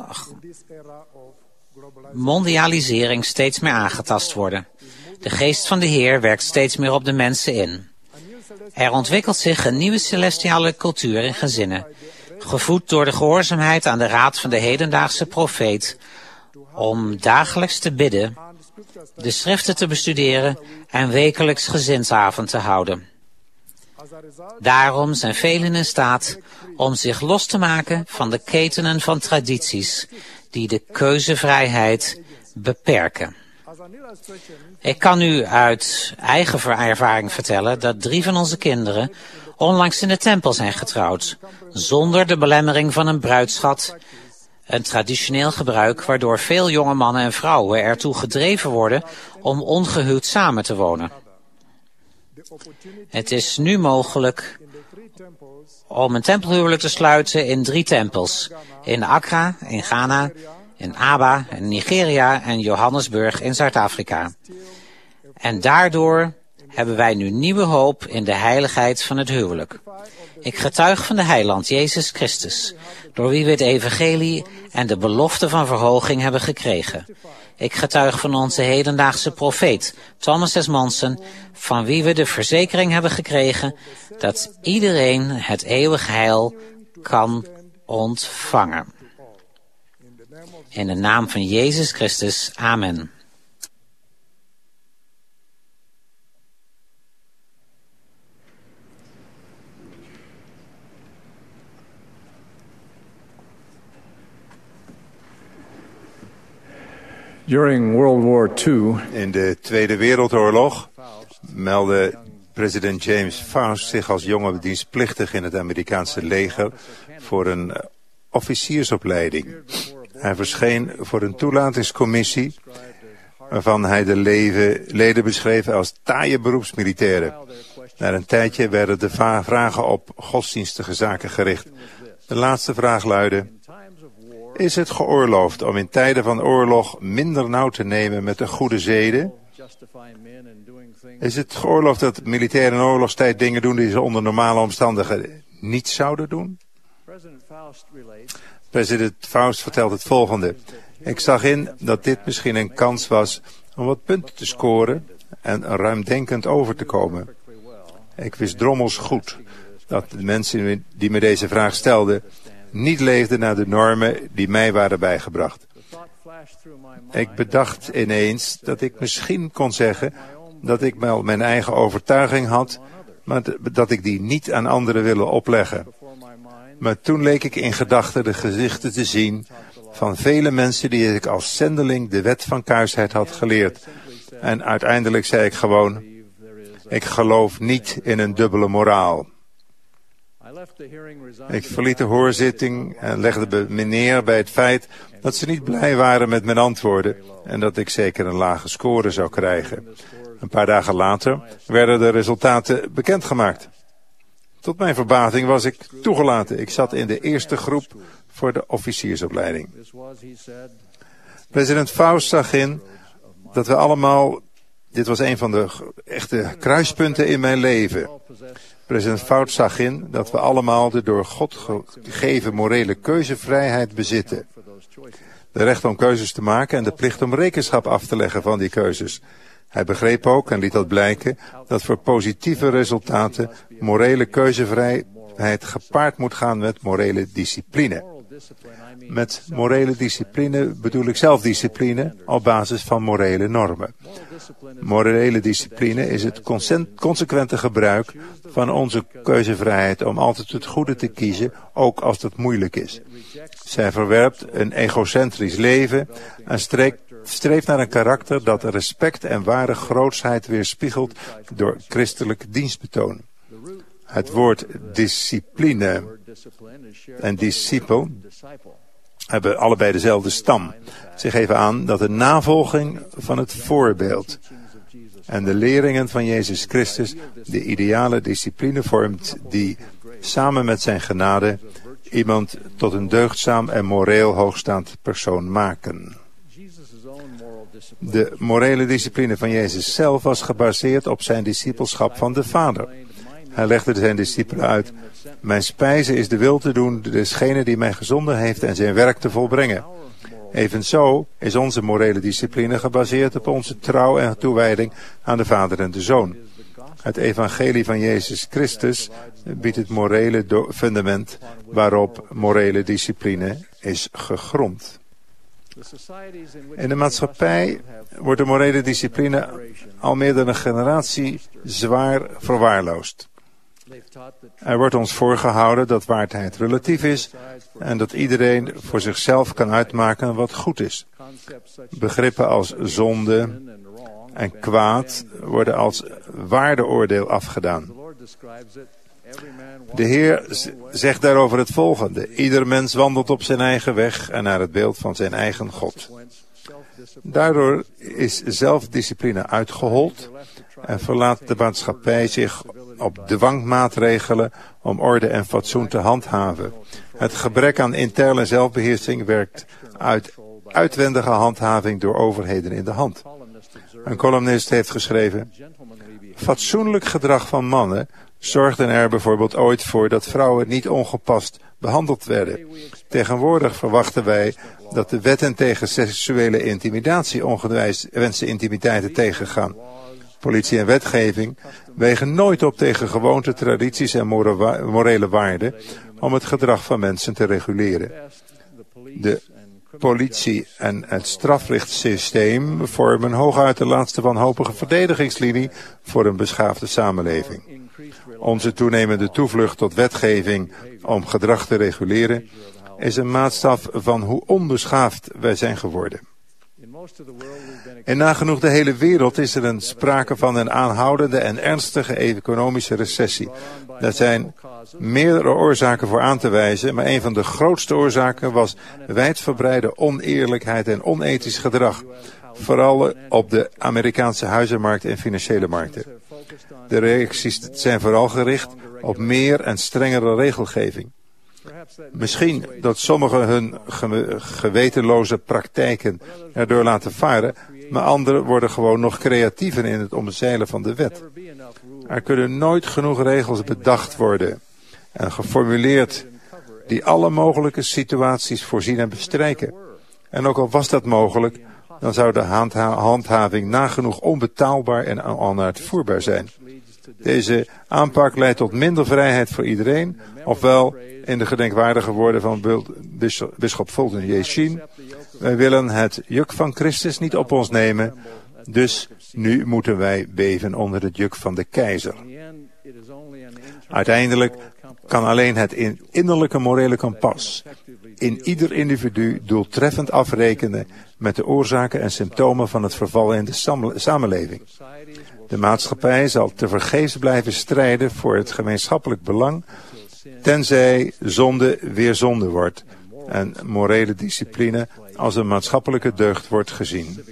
mondialisering steeds meer aangetast worden. De geest van de Heer werkt steeds meer op de mensen in. Er ontwikkelt zich een nieuwe celestiale cultuur in gezinnen, gevoed door de gehoorzaamheid aan de raad van de hedendaagse profeet, om dagelijks te bidden, de schriften te bestuderen en wekelijks gezinsavond te houden. Daarom zijn velen in staat om zich los te maken van de ketenen van tradities die de keuzevrijheid beperken. Ik kan u uit eigen ervaring vertellen dat 3 van onze kinderen onlangs in de tempel zijn getrouwd, zonder de belemmering van een bruidschat, een traditioneel gebruik waardoor veel jonge mannen en vrouwen ertoe gedreven worden om ongehuwd samen te wonen. Het is nu mogelijk om een tempelhuwelijk te sluiten in 3 tempels, in Accra, in Ghana, in Aba, in Nigeria en Johannesburg in Zuid-Afrika. En daardoor hebben wij nu nieuwe hoop in de heiligheid van het huwelijk. Ik getuig van de heiland Jezus Christus, door wie we het evangelie en de belofte van verhoging hebben gekregen. Ik getuig van onze hedendaagse profeet, Thomas S. Monson, van wie we de verzekering hebben gekregen dat iedereen het eeuwig heil kan ontvangen. In de naam van Jezus Christus, amen. During World War II, in de Tweede Wereldoorlog meldde president James Faust zich als jonge dienstplichtig in het Amerikaanse leger voor een officiersopleiding. Hij verscheen voor een toelatingscommissie waarvan hij de leden beschreef als taaie beroepsmilitairen. Na een tijdje werden de vragen op godsdienstige zaken gericht. De laatste vraag luidde: is het geoorloofd om in tijden van oorlog minder nauw te nemen met de goede zeden? Is het geoorloofd dat militairen in oorlogstijd dingen doen die ze onder normale omstandigheden niet zouden doen? President Faust vertelt het volgende. Ik zag in dat dit misschien een kans was om wat punten te scoren en ruimdenkend over te komen. Ik wist drommels goed dat de mensen die me deze vraag stelden niet leefden naar de normen die mij waren bijgebracht. Ik bedacht ineens dat ik misschien kon zeggen dat ik wel mijn eigen overtuiging had, maar dat ik die niet aan anderen wilde opleggen. Maar toen leek ik in gedachten de gezichten te zien van vele mensen die ik als zendeling de wet van kuisheid had geleerd. En uiteindelijk zei ik gewoon, ik geloof niet in een dubbele moraal. Ik verliet de hoorzitting en legde me neer bij het feit dat ze niet blij waren met mijn antwoorden en dat ik zeker een lage score zou krijgen. Een paar dagen later werden de resultaten bekendgemaakt. Tot mijn verbazing was ik toegelaten. Ik zat in de eerste groep voor de officiersopleiding. President Faust zag in dat we allemaal... Dit was een van de echte kruispunten in mijn leven. President Faust zag in dat we allemaal de door God gegeven morele keuzevrijheid bezitten. De recht om keuzes te maken en de plicht om rekenschap af te leggen van die keuzes. Hij begreep ook en liet dat blijken dat voor positieve resultaten morele keuzevrijheid gepaard moet gaan met morele discipline. Met morele discipline bedoel ik zelfdiscipline op basis van morele normen. Morele discipline is het consequente gebruik van onze keuzevrijheid om altijd het goede te kiezen, ook als dat moeilijk is. Zij verwerpt een egocentrisch leven en streeft naar een karakter dat respect en ware grootsheid weerspiegelt door christelijk dienstbetoon. Het woord discipline en discipel hebben allebei dezelfde stam. Ze geven aan dat de navolging van het voorbeeld en de leringen van Jezus Christus de ideale discipline vormt die samen met zijn genade iemand tot een deugdzaam en moreel hoogstaand persoon maken. De morele discipline van Jezus zelf was gebaseerd op zijn discipelschap van de Vader. Hij legde zijn discipelen uit: mijn spijze is de wil te doen desgene die mij gezonden heeft en zijn werk te volbrengen. Evenzo is onze morele discipline gebaseerd op onze trouw en toewijding aan de Vader en de Zoon. Het evangelie van Jezus Christus biedt het morele fundament waarop morele discipline is gegrond. In de maatschappij wordt de morele discipline al meer dan een generatie zwaar verwaarloosd. Er wordt ons voorgehouden dat waarheid relatief is en dat iedereen voor zichzelf kan uitmaken wat goed is. Begrippen als zonde en kwaad worden als waardeoordeel afgedaan. De Heer zegt daarover het volgende: ieder mens wandelt op zijn eigen weg en naar het beeld van zijn eigen God. Daardoor is zelfdiscipline uitgehold en verlaat de maatschappij zich op dwangmaatregelen om orde en fatsoen te handhaven. Het gebrek aan interne zelfbeheersing werkt uit uitwendige handhaving door overheden in de hand. Een columnist heeft geschreven: fatsoenlijk gedrag van mannen zorgden er bijvoorbeeld ooit voor dat vrouwen niet ongepast behandeld werden. Tegenwoordig verwachten wij dat de wetten tegen seksuele intimidatie ongewenste intimiteiten tegengaan. Politie en wetgeving wegen nooit op tegen gewoonten, tradities en morele waarden om het gedrag van mensen te reguleren. De politie en het strafrechtssysteem vormen hooguit de laatste wanhopige verdedigingslinie voor een beschaafde samenleving. Onze toenemende toevlucht tot wetgeving om gedrag te reguleren is een maatstaf van hoe onbeschaafd wij zijn geworden. In nagenoeg de hele wereld is er sprake van een aanhoudende en ernstige economische recessie. Er zijn meerdere oorzaken voor aan te wijzen, maar een van de grootste oorzaken was wijdverbreide oneerlijkheid en onethisch gedrag. Vooral op de Amerikaanse huizenmarkt en financiële markten. De reacties zijn vooral gericht op meer en strengere regelgeving. Misschien dat sommigen hun gewetenloze praktijken erdoor laten varen, maar anderen worden gewoon nog creatiever in het omzeilen van de wet. Er kunnen nooit genoeg regels bedacht worden en geformuleerd die alle mogelijke situaties voorzien en bestrijken. En ook al was dat mogelijk, dan zou de handhaving nagenoeg onbetaalbaar en onuitvoerbaar zijn. Deze aanpak leidt tot minder vrijheid voor iedereen, ofwel, in de gedenkwaardige woorden van bisschop Fulton J. Sheen, wij willen het juk van Christus niet op ons nemen, dus nu moeten wij beven onder het juk van de keizer. Uiteindelijk kan alleen het innerlijke morele kompas in ieder individu doeltreffend afrekenen met de oorzaken en symptomen van het verval in de samenleving. De maatschappij zal tevergeefs blijven strijden voor het gemeenschappelijk belang, tenzij zonde weer zonde wordt en morele discipline als een maatschappelijke deugd wordt gezien.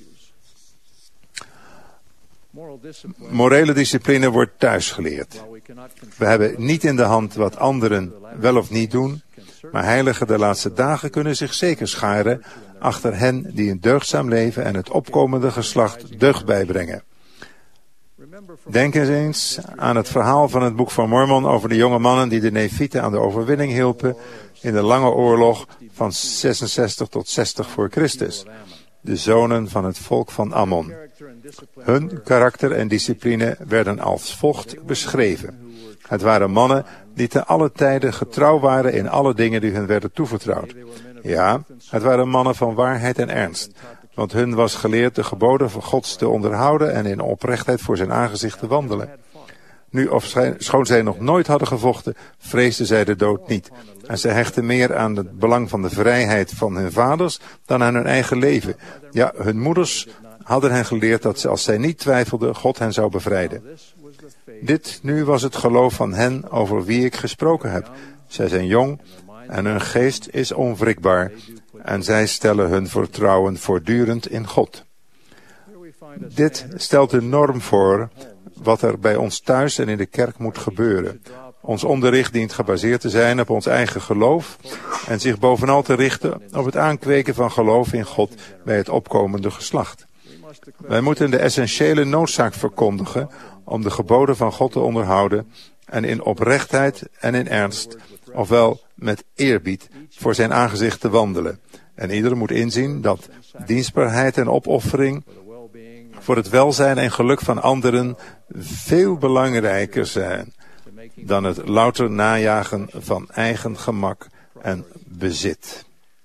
Morele discipline wordt thuis geleerd. We hebben niet in de hand wat anderen wel of niet doen, maar heiligen der laatste dagen kunnen zich zeker scharen achter hen die een deugdzaam leven en het opkomende geslacht deugd bijbrengen. Denk eens aan het verhaal van het boek van Mormon over de jonge mannen die de Nefieten aan de overwinning hielpen in de lange oorlog van 66 tot 60 voor Christus. De zonen van het volk van Ammon. Hun karakter en discipline werden als volgt beschreven. Het waren mannen die te alle tijden getrouw waren in alle dingen die hun werden toevertrouwd. Ja, het waren mannen van waarheid en ernst, want hun was geleerd de geboden van Gods te onderhouden en in oprechtheid voor zijn aangezicht te wandelen. Nu, schoon zij nog nooit hadden gevochten, vreesden zij de dood niet. En zij hechten meer aan het belang van de vrijheid van hun vaders dan aan hun eigen leven. Ja, hun moeders hadden hen geleerd dat als zij niet twijfelden, God hen zou bevrijden. Dit nu was het geloof van hen over wie ik gesproken heb. Zij zijn jong en hun geest is onwrikbaar en zij stellen hun vertrouwen voortdurend in God. Dit stelt een norm voor wat er bij ons thuis en in de kerk moet gebeuren. Ons onderricht dient gebaseerd te zijn op ons eigen geloof en zich bovenal te richten op het aankweken van geloof in God bij het opkomende geslacht. Wij moeten de essentiële noodzaak verkondigen om de geboden van God te onderhouden en in oprechtheid en in ernst, ofwel met eerbied, voor zijn aangezicht te wandelen. En ieder moet inzien dat dienstbaarheid en opoffering voor het welzijn en geluk van anderen veel belangrijker zijn dan het louter najagen van eigen gemak en bezit.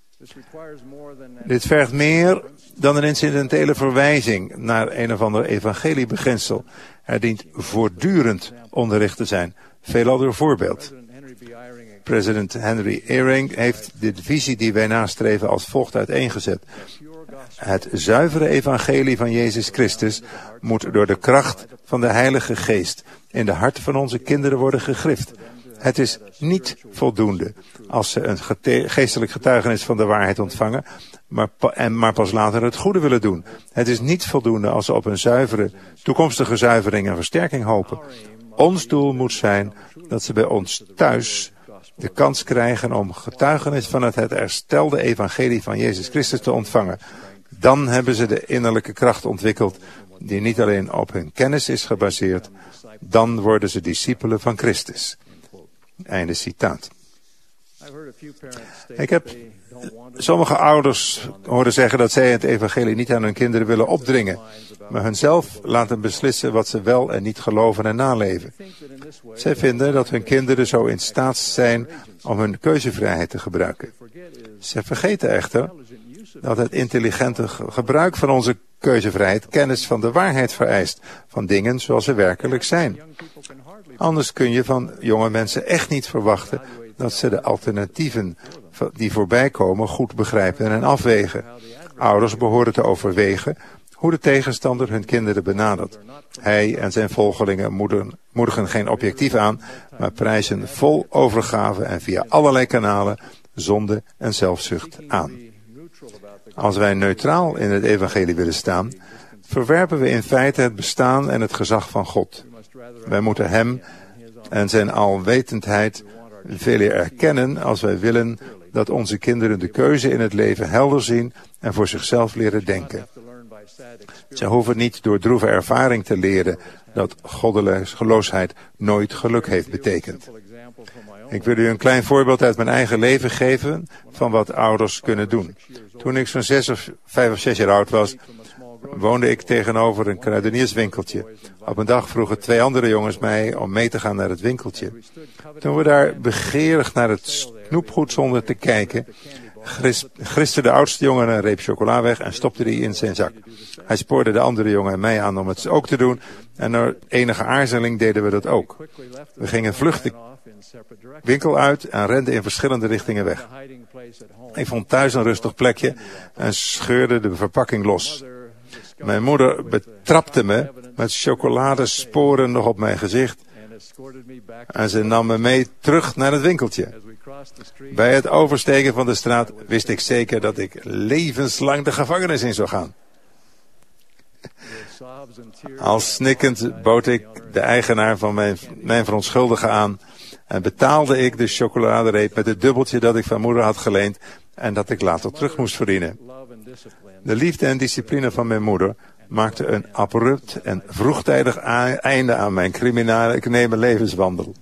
Dit vergt meer dan een incidentele verwijzing naar een of ander evangeliebeginsel. Er dient voortdurend onderricht te zijn. Veelal door voorbeeld. President Henry Eyring heeft de visie die wij nastreven als volgt uiteengezet. Het zuivere evangelie van Jezus Christus moet door de kracht van de Heilige Geest in de harten van onze kinderen worden gegrift. Het is niet voldoende als ze een geestelijk getuigenis van de waarheid ontvangen, maar pas later het goede willen doen. Het is niet voldoende als ze op een zuivere, toekomstige zuivering en versterking hopen. Ons doel moet zijn dat ze bij ons thuis de kans krijgen om getuigenis van het herstelde evangelie van Jezus Christus te ontvangen. Dan hebben ze de innerlijke kracht ontwikkeld die niet alleen op hun kennis is gebaseerd, dan worden ze discipelen van Christus. Einde citaat. Ik heb sommige ouders horen zeggen dat zij het evangelie niet aan hun kinderen willen opdringen, maar hunzelf laten beslissen wat ze wel en niet geloven en naleven. Zij vinden dat hun kinderen zo in staat zijn om hun keuzevrijheid te gebruiken. Ze vergeten echter dat het intelligente gebruik van onze keuzevrijheid kennis van de waarheid vereist, van dingen zoals ze werkelijk zijn. Anders kun je van jonge mensen echt niet verwachten dat ze de alternatieven die voorbij komen goed begrijpen en afwegen. Ouders behoren te overwegen hoe de tegenstander hun kinderen benadert. Hij en zijn volgelingen moedigen geen objectief aan, maar prijzen vol overgave en via allerlei kanalen zonde en zelfzucht aan. Als wij neutraal in het evangelie willen staan, verwerpen we in feite het bestaan en het gezag van God. Wij moeten hem en zijn alwetendheid veel eer erkennen als wij willen dat onze kinderen de keuze in het leven helder zien en voor zichzelf leren denken. Zij hoeven niet door droeve ervaring te leren dat goddeloosheid nooit geluk heeft betekend. Ik wil u een klein voorbeeld uit mijn eigen leven geven van wat ouders kunnen doen. Toen ik zo'n 5 of 6 jaar oud was, woonde ik tegenover een kruidenierswinkeltje. Op een dag vroegen 2 andere jongens mij om mee te gaan naar het winkeltje. Toen we daar begeerig naar het snoepgoed stonden te kijken, griste de oudste jongen een reep chocola weg en stopte die in zijn zak. Hij spoorde de andere jongen en mij aan om het ook te doen en na enige aarzeling deden we dat ook. We gingen vlug de winkel uit en renden in verschillende richtingen weg. Ik vond thuis een rustig plekje en scheurde de verpakking los. Mijn moeder betrapte me met chocoladesporen nog op mijn gezicht en ze nam me mee terug naar het winkeltje. Bij het oversteken van de straat wist ik zeker dat ik levenslang de gevangenis in zou gaan. Al snikkend bood ik de eigenaar van mijn verontschuldigen aan en betaalde ik de chocoladereep met het dubbeltje dat ik van moeder had geleend en dat ik later terug moest verdienen. De liefde en discipline van mijn moeder maakte een abrupt en vroegtijdig einde aan mijn criminele levenswandel.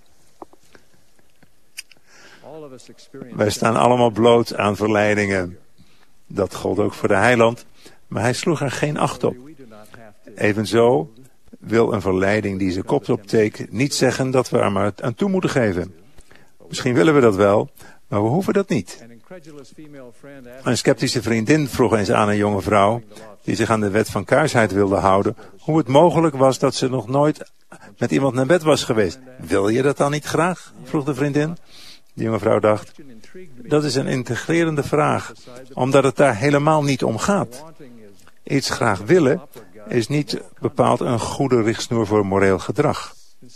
Wij staan allemaal bloot aan verleidingen. Dat gold ook voor de heiland, maar hij sloeg er geen acht op. Evenzo wil een verleiding die zijn kop opteekt niet zeggen dat we er maar aan toe moeten geven. Misschien willen we dat wel, maar we hoeven dat niet. Een sceptische vriendin vroeg eens aan een jonge vrouw, die zich aan de wet van kuisheid wilde houden, hoe het mogelijk was dat ze nog nooit met iemand naar bed was geweest. Wil je dat dan niet graag? Vroeg de vriendin. De jonge vrouw dacht, dat is een integrerende vraag, omdat het daar helemaal niet om gaat. Iets graag willen is niet bepaald een goede richtsnoer voor moreel gedrag.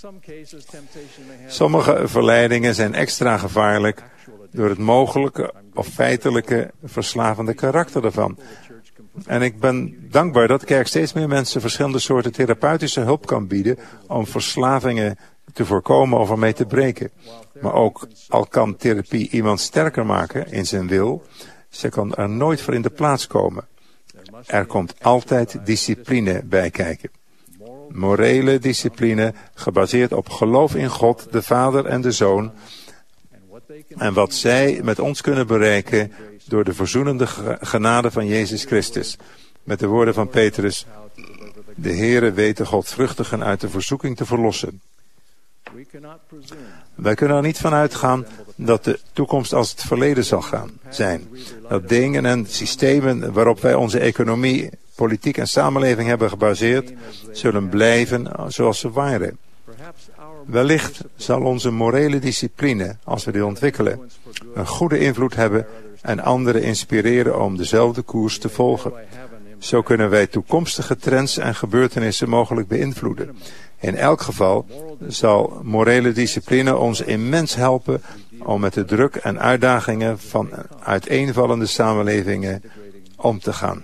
Sommige verleidingen zijn extra gevaarlijk door het mogelijke of feitelijke verslavende karakter ervan. En ik ben dankbaar dat de kerk steeds meer mensen verschillende soorten therapeutische hulp kan bieden om verslavingen te voorkomen of ermee te breken. Maar ook al kan therapie iemand sterker maken in zijn wil, ze kan er nooit voor in de plaats komen. Er komt altijd discipline bij kijken. Morele discipline gebaseerd op geloof in God, de Vader en de Zoon. En wat zij met ons kunnen bereiken door de verzoenende genade van Jezus Christus. Met de woorden van Petrus, de Heere weet de godvruchtigen uit de verzoeking te verlossen. Wij kunnen er niet van uitgaan dat de toekomst als het verleden zal zijn. Dat dingen en systemen waarop wij onze economie, politiek en samenleving hebben gebaseerd, zullen blijven zoals ze waren. Wellicht zal onze morele discipline, als we die ontwikkelen, een goede invloed hebben en anderen inspireren om dezelfde koers te volgen. Zo kunnen wij toekomstige trends en gebeurtenissen mogelijk beïnvloeden. In elk geval zal morele discipline ons immens helpen om met de druk en uitdagingen van uiteenvallende samenlevingen om te gaan.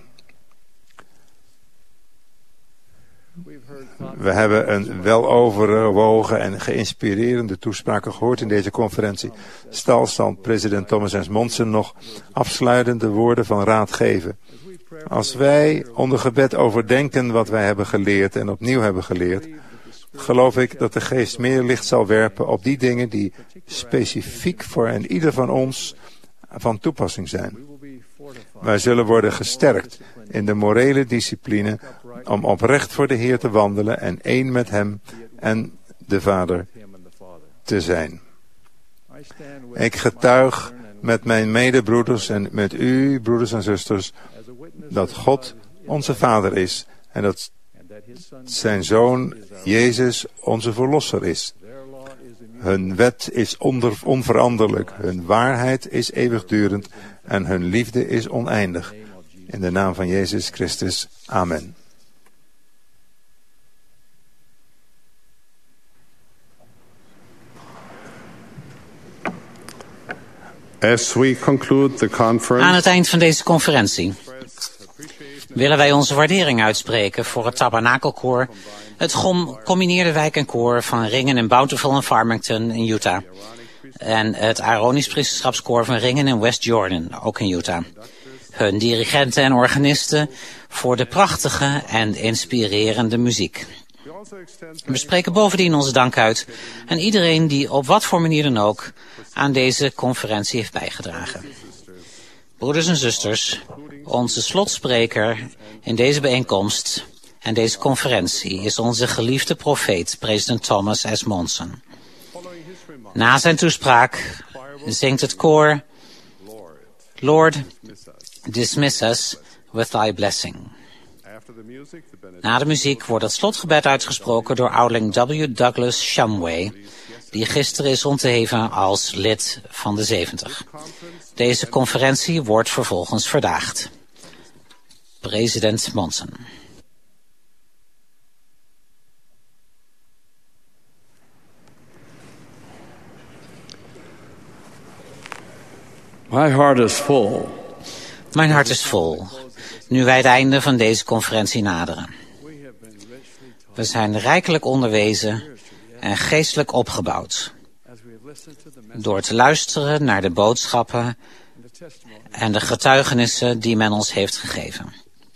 We hebben een weloverwogen en geïnspirerende toespraken gehoord in deze conferentie. Zal president Thomas S. Monson nog afsluitende woorden van raad geven. Als wij onder gebed overdenken wat wij hebben geleerd en opnieuw hebben geleerd, geloof ik dat de Geest meer licht zal werpen op die dingen die specifiek voor en ieder van ons van toepassing zijn. Wij zullen worden gesterkt in de morele discipline om oprecht voor de Heer te wandelen en één met Hem en de Vader te zijn. Ik getuig met mijn medebroeders en met u, broeders en zusters, dat God onze Vader is en dat zijn Zoon Jezus onze Verlosser is. Hun wet is onveranderlijk, hun waarheid is eeuwigdurend en hun liefde is oneindig. In de naam van Jezus Christus. Amen. As we conclude the conference, aan het eind van deze conferentie willen wij onze waardering uitspreken voor het Tabernakelkoor, het gecombineerde wijk en koor van Ringen en Bountiful en Farmington in Utah en het Aaronisch priesterschapskoor van Ringen en West Jordan, ook in Utah. hun dirigenten en organisten voor de prachtige en inspirerende muziek. We spreken bovendien onze dank uit aan iedereen die op wat voor manier dan ook aan deze conferentie heeft bijgedragen. Broeders en zusters, onze slotspreker in deze bijeenkomst en deze conferentie is onze geliefde profeet, president Thomas S. Monson. Na zijn toespraak zingt het koor, Lord, dismiss us with thy blessing. Na de muziek wordt het slotgebed uitgesproken door ouderling W. Douglas Shumway, die gisteren is ontheven als lid van de 70. Deze conferentie wordt vervolgens verdaagd. President Monson. My heart is full. Mijn hart is vol, nu wij het einde van deze conferentie naderen. We zijn rijkelijk onderwezen en geestelijk opgebouwd door te luisteren naar de boodschappen en de getuigenissen die men ons heeft gegeven.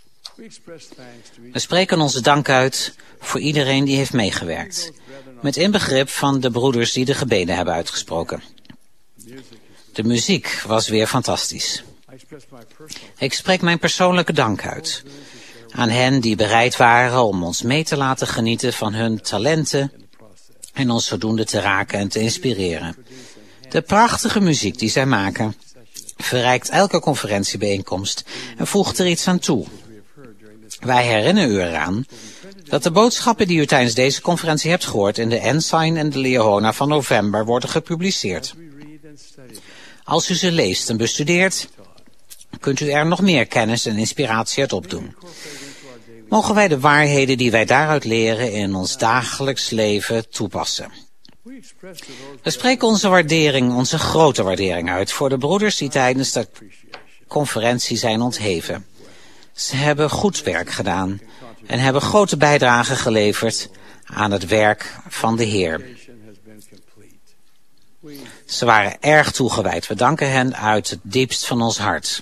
We spreken onze dank uit voor iedereen die heeft meegewerkt, met inbegrip van de broeders die de gebeden hebben uitgesproken. De muziek was weer fantastisch. Ik spreek mijn persoonlijke dank uit aan hen die bereid waren om ons mee te laten genieten van hun talenten en ons zodoende te raken en te inspireren. De prachtige muziek die zij maken verrijkt elke conferentiebijeenkomst en voegt er iets aan toe. Wij herinneren u eraan dat de boodschappen die u tijdens deze conferentie hebt gehoord in de Ensign en de Liahona van november worden gepubliceerd. Als u ze leest en bestudeert, kunt u er nog meer kennis en inspiratie uit opdoen. Mogen wij de waarheden die wij daaruit leren in ons dagelijks leven toepassen. We spreken onze waardering, onze grote waardering uit voor de broeders die tijdens de conferentie zijn ontheven. Ze hebben goed werk gedaan en hebben grote bijdrage geleverd aan het werk van de Heer. Ze waren erg toegewijd. We danken hen uit het diepst van ons hart.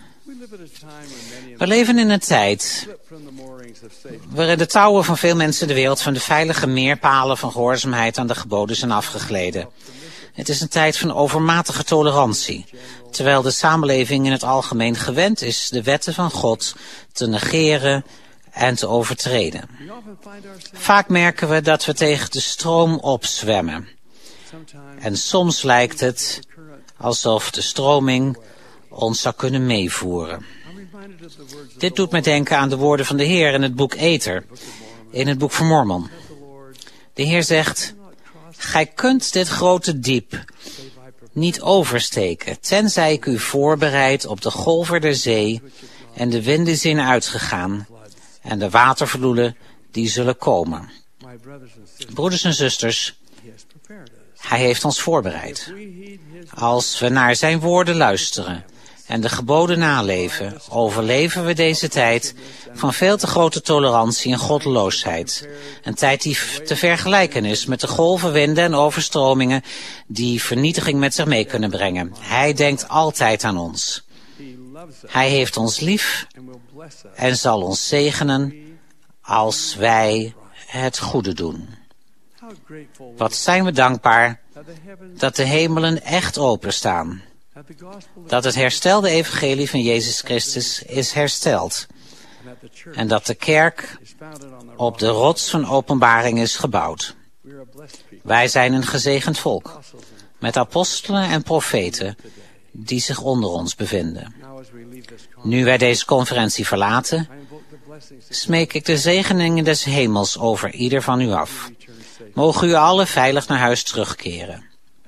We leven in een tijd waarin de touwen van veel mensen in de wereld van de veilige meerpalen van gehoorzaamheid aan de geboden zijn afgegleden. Het is een tijd van overmatige tolerantie, terwijl de samenleving in het algemeen gewend is de wetten van God te negeren en te overtreden. Vaak merken we dat we tegen de stroom opzwemmen. En soms lijkt het alsof de stroming ons zou kunnen meevoeren. Dit doet mij denken aan de woorden van de Heer in het boek Ether, in het boek van Mormon. De Heer zegt, gij kunt dit grote diep niet oversteken, tenzij ik u voorbereid op de golven der zee en de winden zijn uitgegaan en de watervloeden die zullen komen. Broeders en zusters, hij heeft ons voorbereid. Als we naar zijn woorden luisteren en de geboden naleven, overleven we deze tijd van veel te grote tolerantie en goddeloosheid. Een tijd die te vergelijken is met de golven, winden en overstromingen die vernietiging met zich mee kunnen brengen. Hij denkt altijd aan ons. Hij heeft ons lief en zal ons zegenen als wij het goede doen. Wat zijn we dankbaar dat de hemelen echt openstaan. Dat het herstelde evangelie van Jezus Christus is hersteld. En dat de kerk op de rots van openbaring is gebouwd. Wij zijn een gezegend volk, met apostelen en profeten die zich onder ons bevinden. Nu wij deze conferentie verlaten, smeek ik de zegeningen des hemels over ieder van u af. Mogen u allen veilig naar huis terugkeren.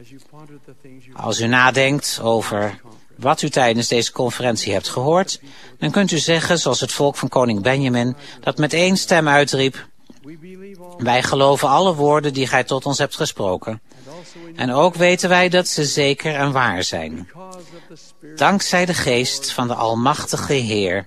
Als u nadenkt over wat u tijdens deze conferentie hebt gehoord, dan kunt u zeggen, zoals het volk van koning Benjamin, dat met één stem uitriep, wij geloven alle woorden die gij tot ons hebt gesproken. En ook weten wij dat ze zeker en waar zijn. Dankzij de geest van de almachtige Heer,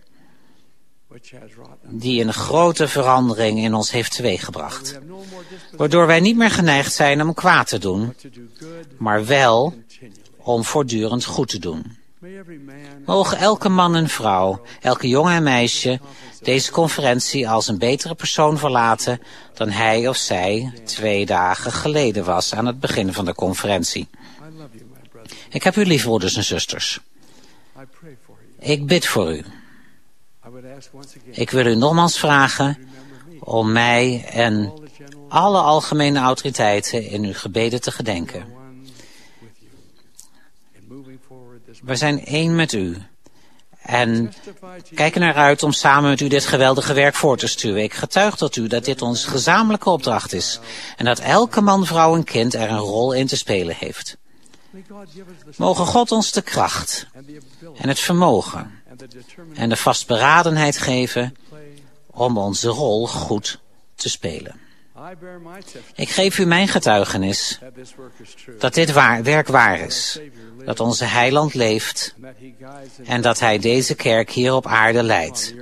die een grote verandering in ons heeft teweeggebracht. Waardoor wij niet meer geneigd zijn om kwaad te doen, maar wel om voortdurend goed te doen. Mogen elke man en vrouw, elke jongen en meisje deze conferentie als een betere persoon verlaten dan hij of zij 2 dagen geleden was aan het begin van de conferentie. Ik heb u lief, broeders en zusters. Ik bid voor u. Ik wil u nogmaals vragen om mij en alle algemene autoriteiten in uw gebeden te gedenken. We zijn één met u en kijken eruit om samen met u dit geweldige werk voor te sturen. Ik getuig tot u dat dit onze gezamenlijke opdracht is en dat elke man, vrouw en kind er een rol in te spelen heeft. Mogen God ons de kracht en het vermogen en de vastberadenheid geven om onze rol goed te spelen. Ik geef u mijn getuigenis dat dit werk waar is, dat onze heiland leeft en dat hij deze kerk hier op aarde leidt.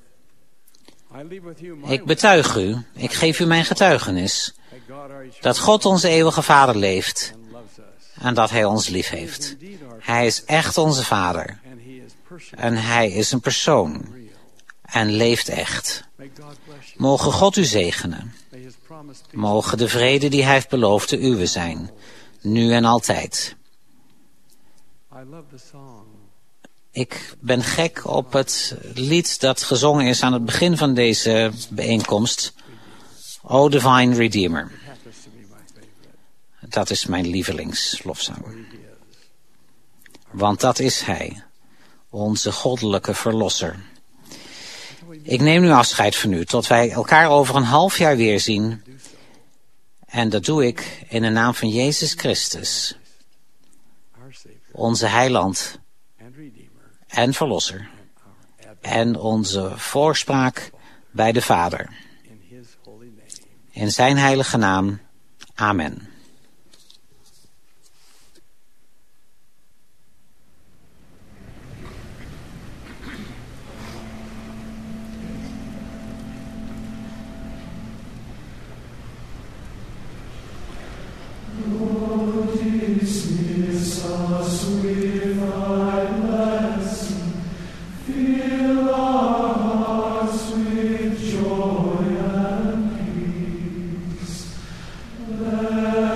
Ik betuig u, ik geef u mijn getuigenis, dat God onze eeuwige Vader leeft en dat hij ons lief heeft. Hij is echt onze Vader en hij is een persoon en leeft echt. Mogen God u zegenen. Mogen de vrede die hij heeft beloofd de uwe zijn, nu en altijd. Ik ben gek op het lied dat gezongen is aan het begin van deze bijeenkomst. O Divine Redeemer. Dat is mijn lievelingslofzang. Want dat is hij, onze goddelijke verlosser. Ik neem nu afscheid van u, tot wij elkaar over een half jaar weer zien. En dat doe ik in de naam van Jezus Christus, onze heiland en verlosser. En onze voorspraak bij de Vader. In zijn heilige naam. Amen. Let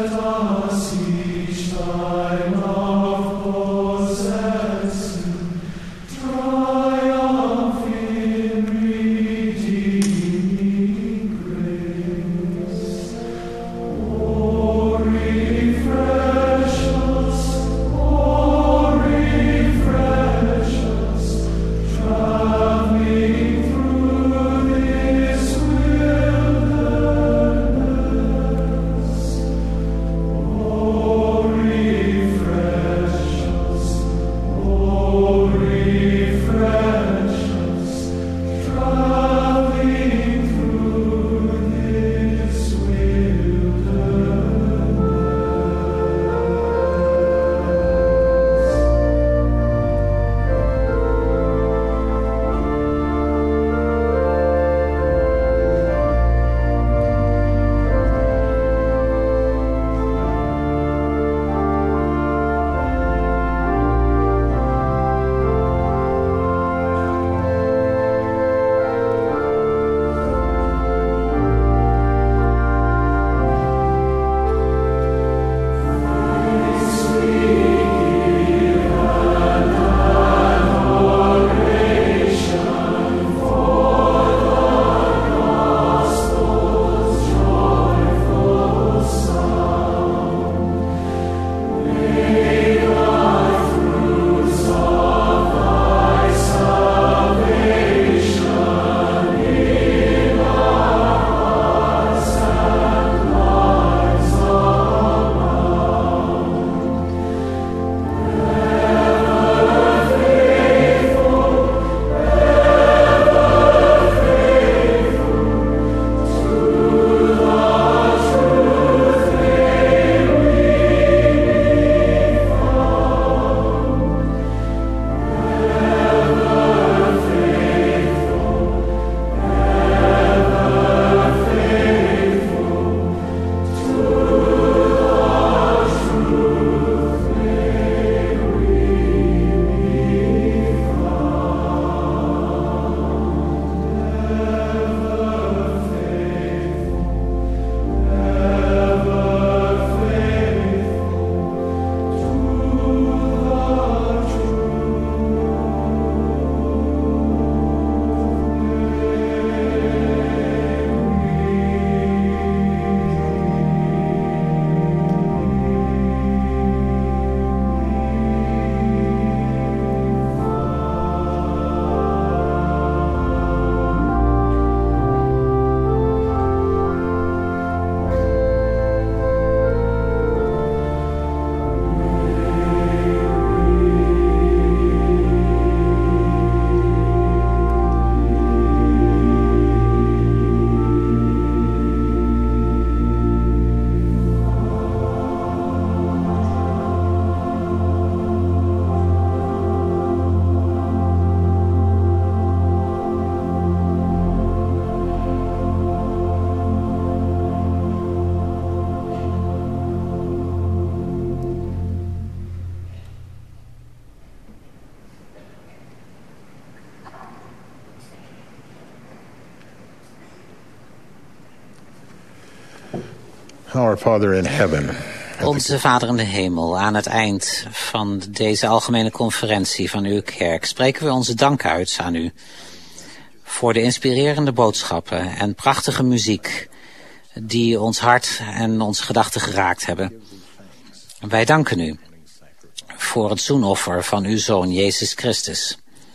Our Father in heaven. Onze Vader in de hemel, aan het eind van deze algemene conferentie van uw kerk spreken we onze dank uit aan u voor de inspirerende boodschappen en prachtige muziek die ons hart en onze gedachten geraakt hebben. Wij danken u voor het zoenoffer van uw Zoon Jezus Christus,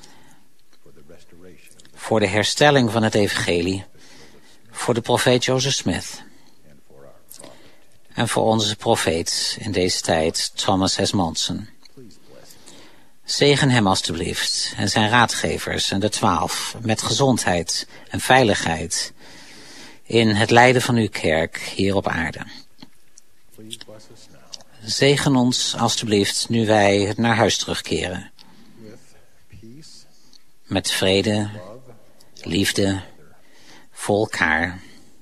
voor de herstelling van het evangelie, voor de profeet Joseph Smith en voor onze profeet in deze tijd, Thomas S. Monson. Zegen hem alstublieft en zijn raadgevers en de 12 met gezondheid en veiligheid in het lijden van uw kerk hier op aarde. Zegen ons alstublieft nu wij naar huis terugkeren. Met vrede, liefde, voor elkaar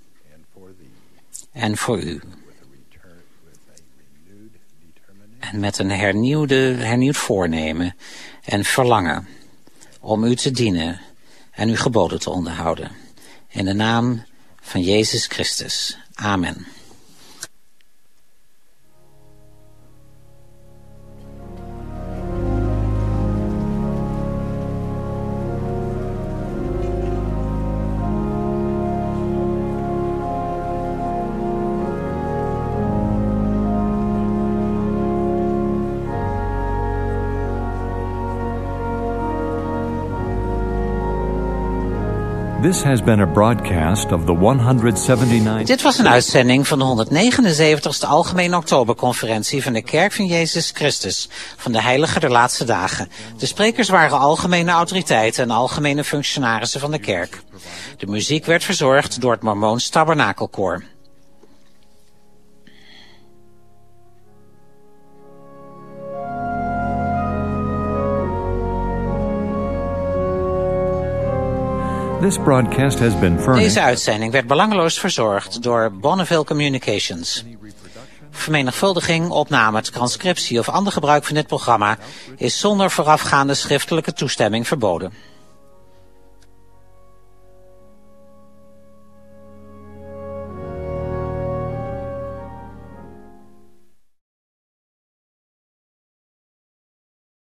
en voor u. En met een hernieuwd voornemen en verlangen om u te dienen en uw geboden te onderhouden. In de naam van Jezus Christus. Amen. This has been a broadcast of the 179th. Dit was een uitzending van de 179ste Algemene Oktoberconferentie van de Kerk van Jezus Christus van de Heilige der Laatste Dagen. De sprekers waren algemene autoriteiten en algemene functionarissen van de kerk. De muziek werd verzorgd door het Mormoons Tabernakelkoor. This broadcast has been furnished. Deze uitzending werd belangeloos verzorgd door Bonneville Communications. Vermenigvuldiging, opname, transcriptie of ander gebruik van dit programma is zonder voorafgaande schriftelijke toestemming verboden.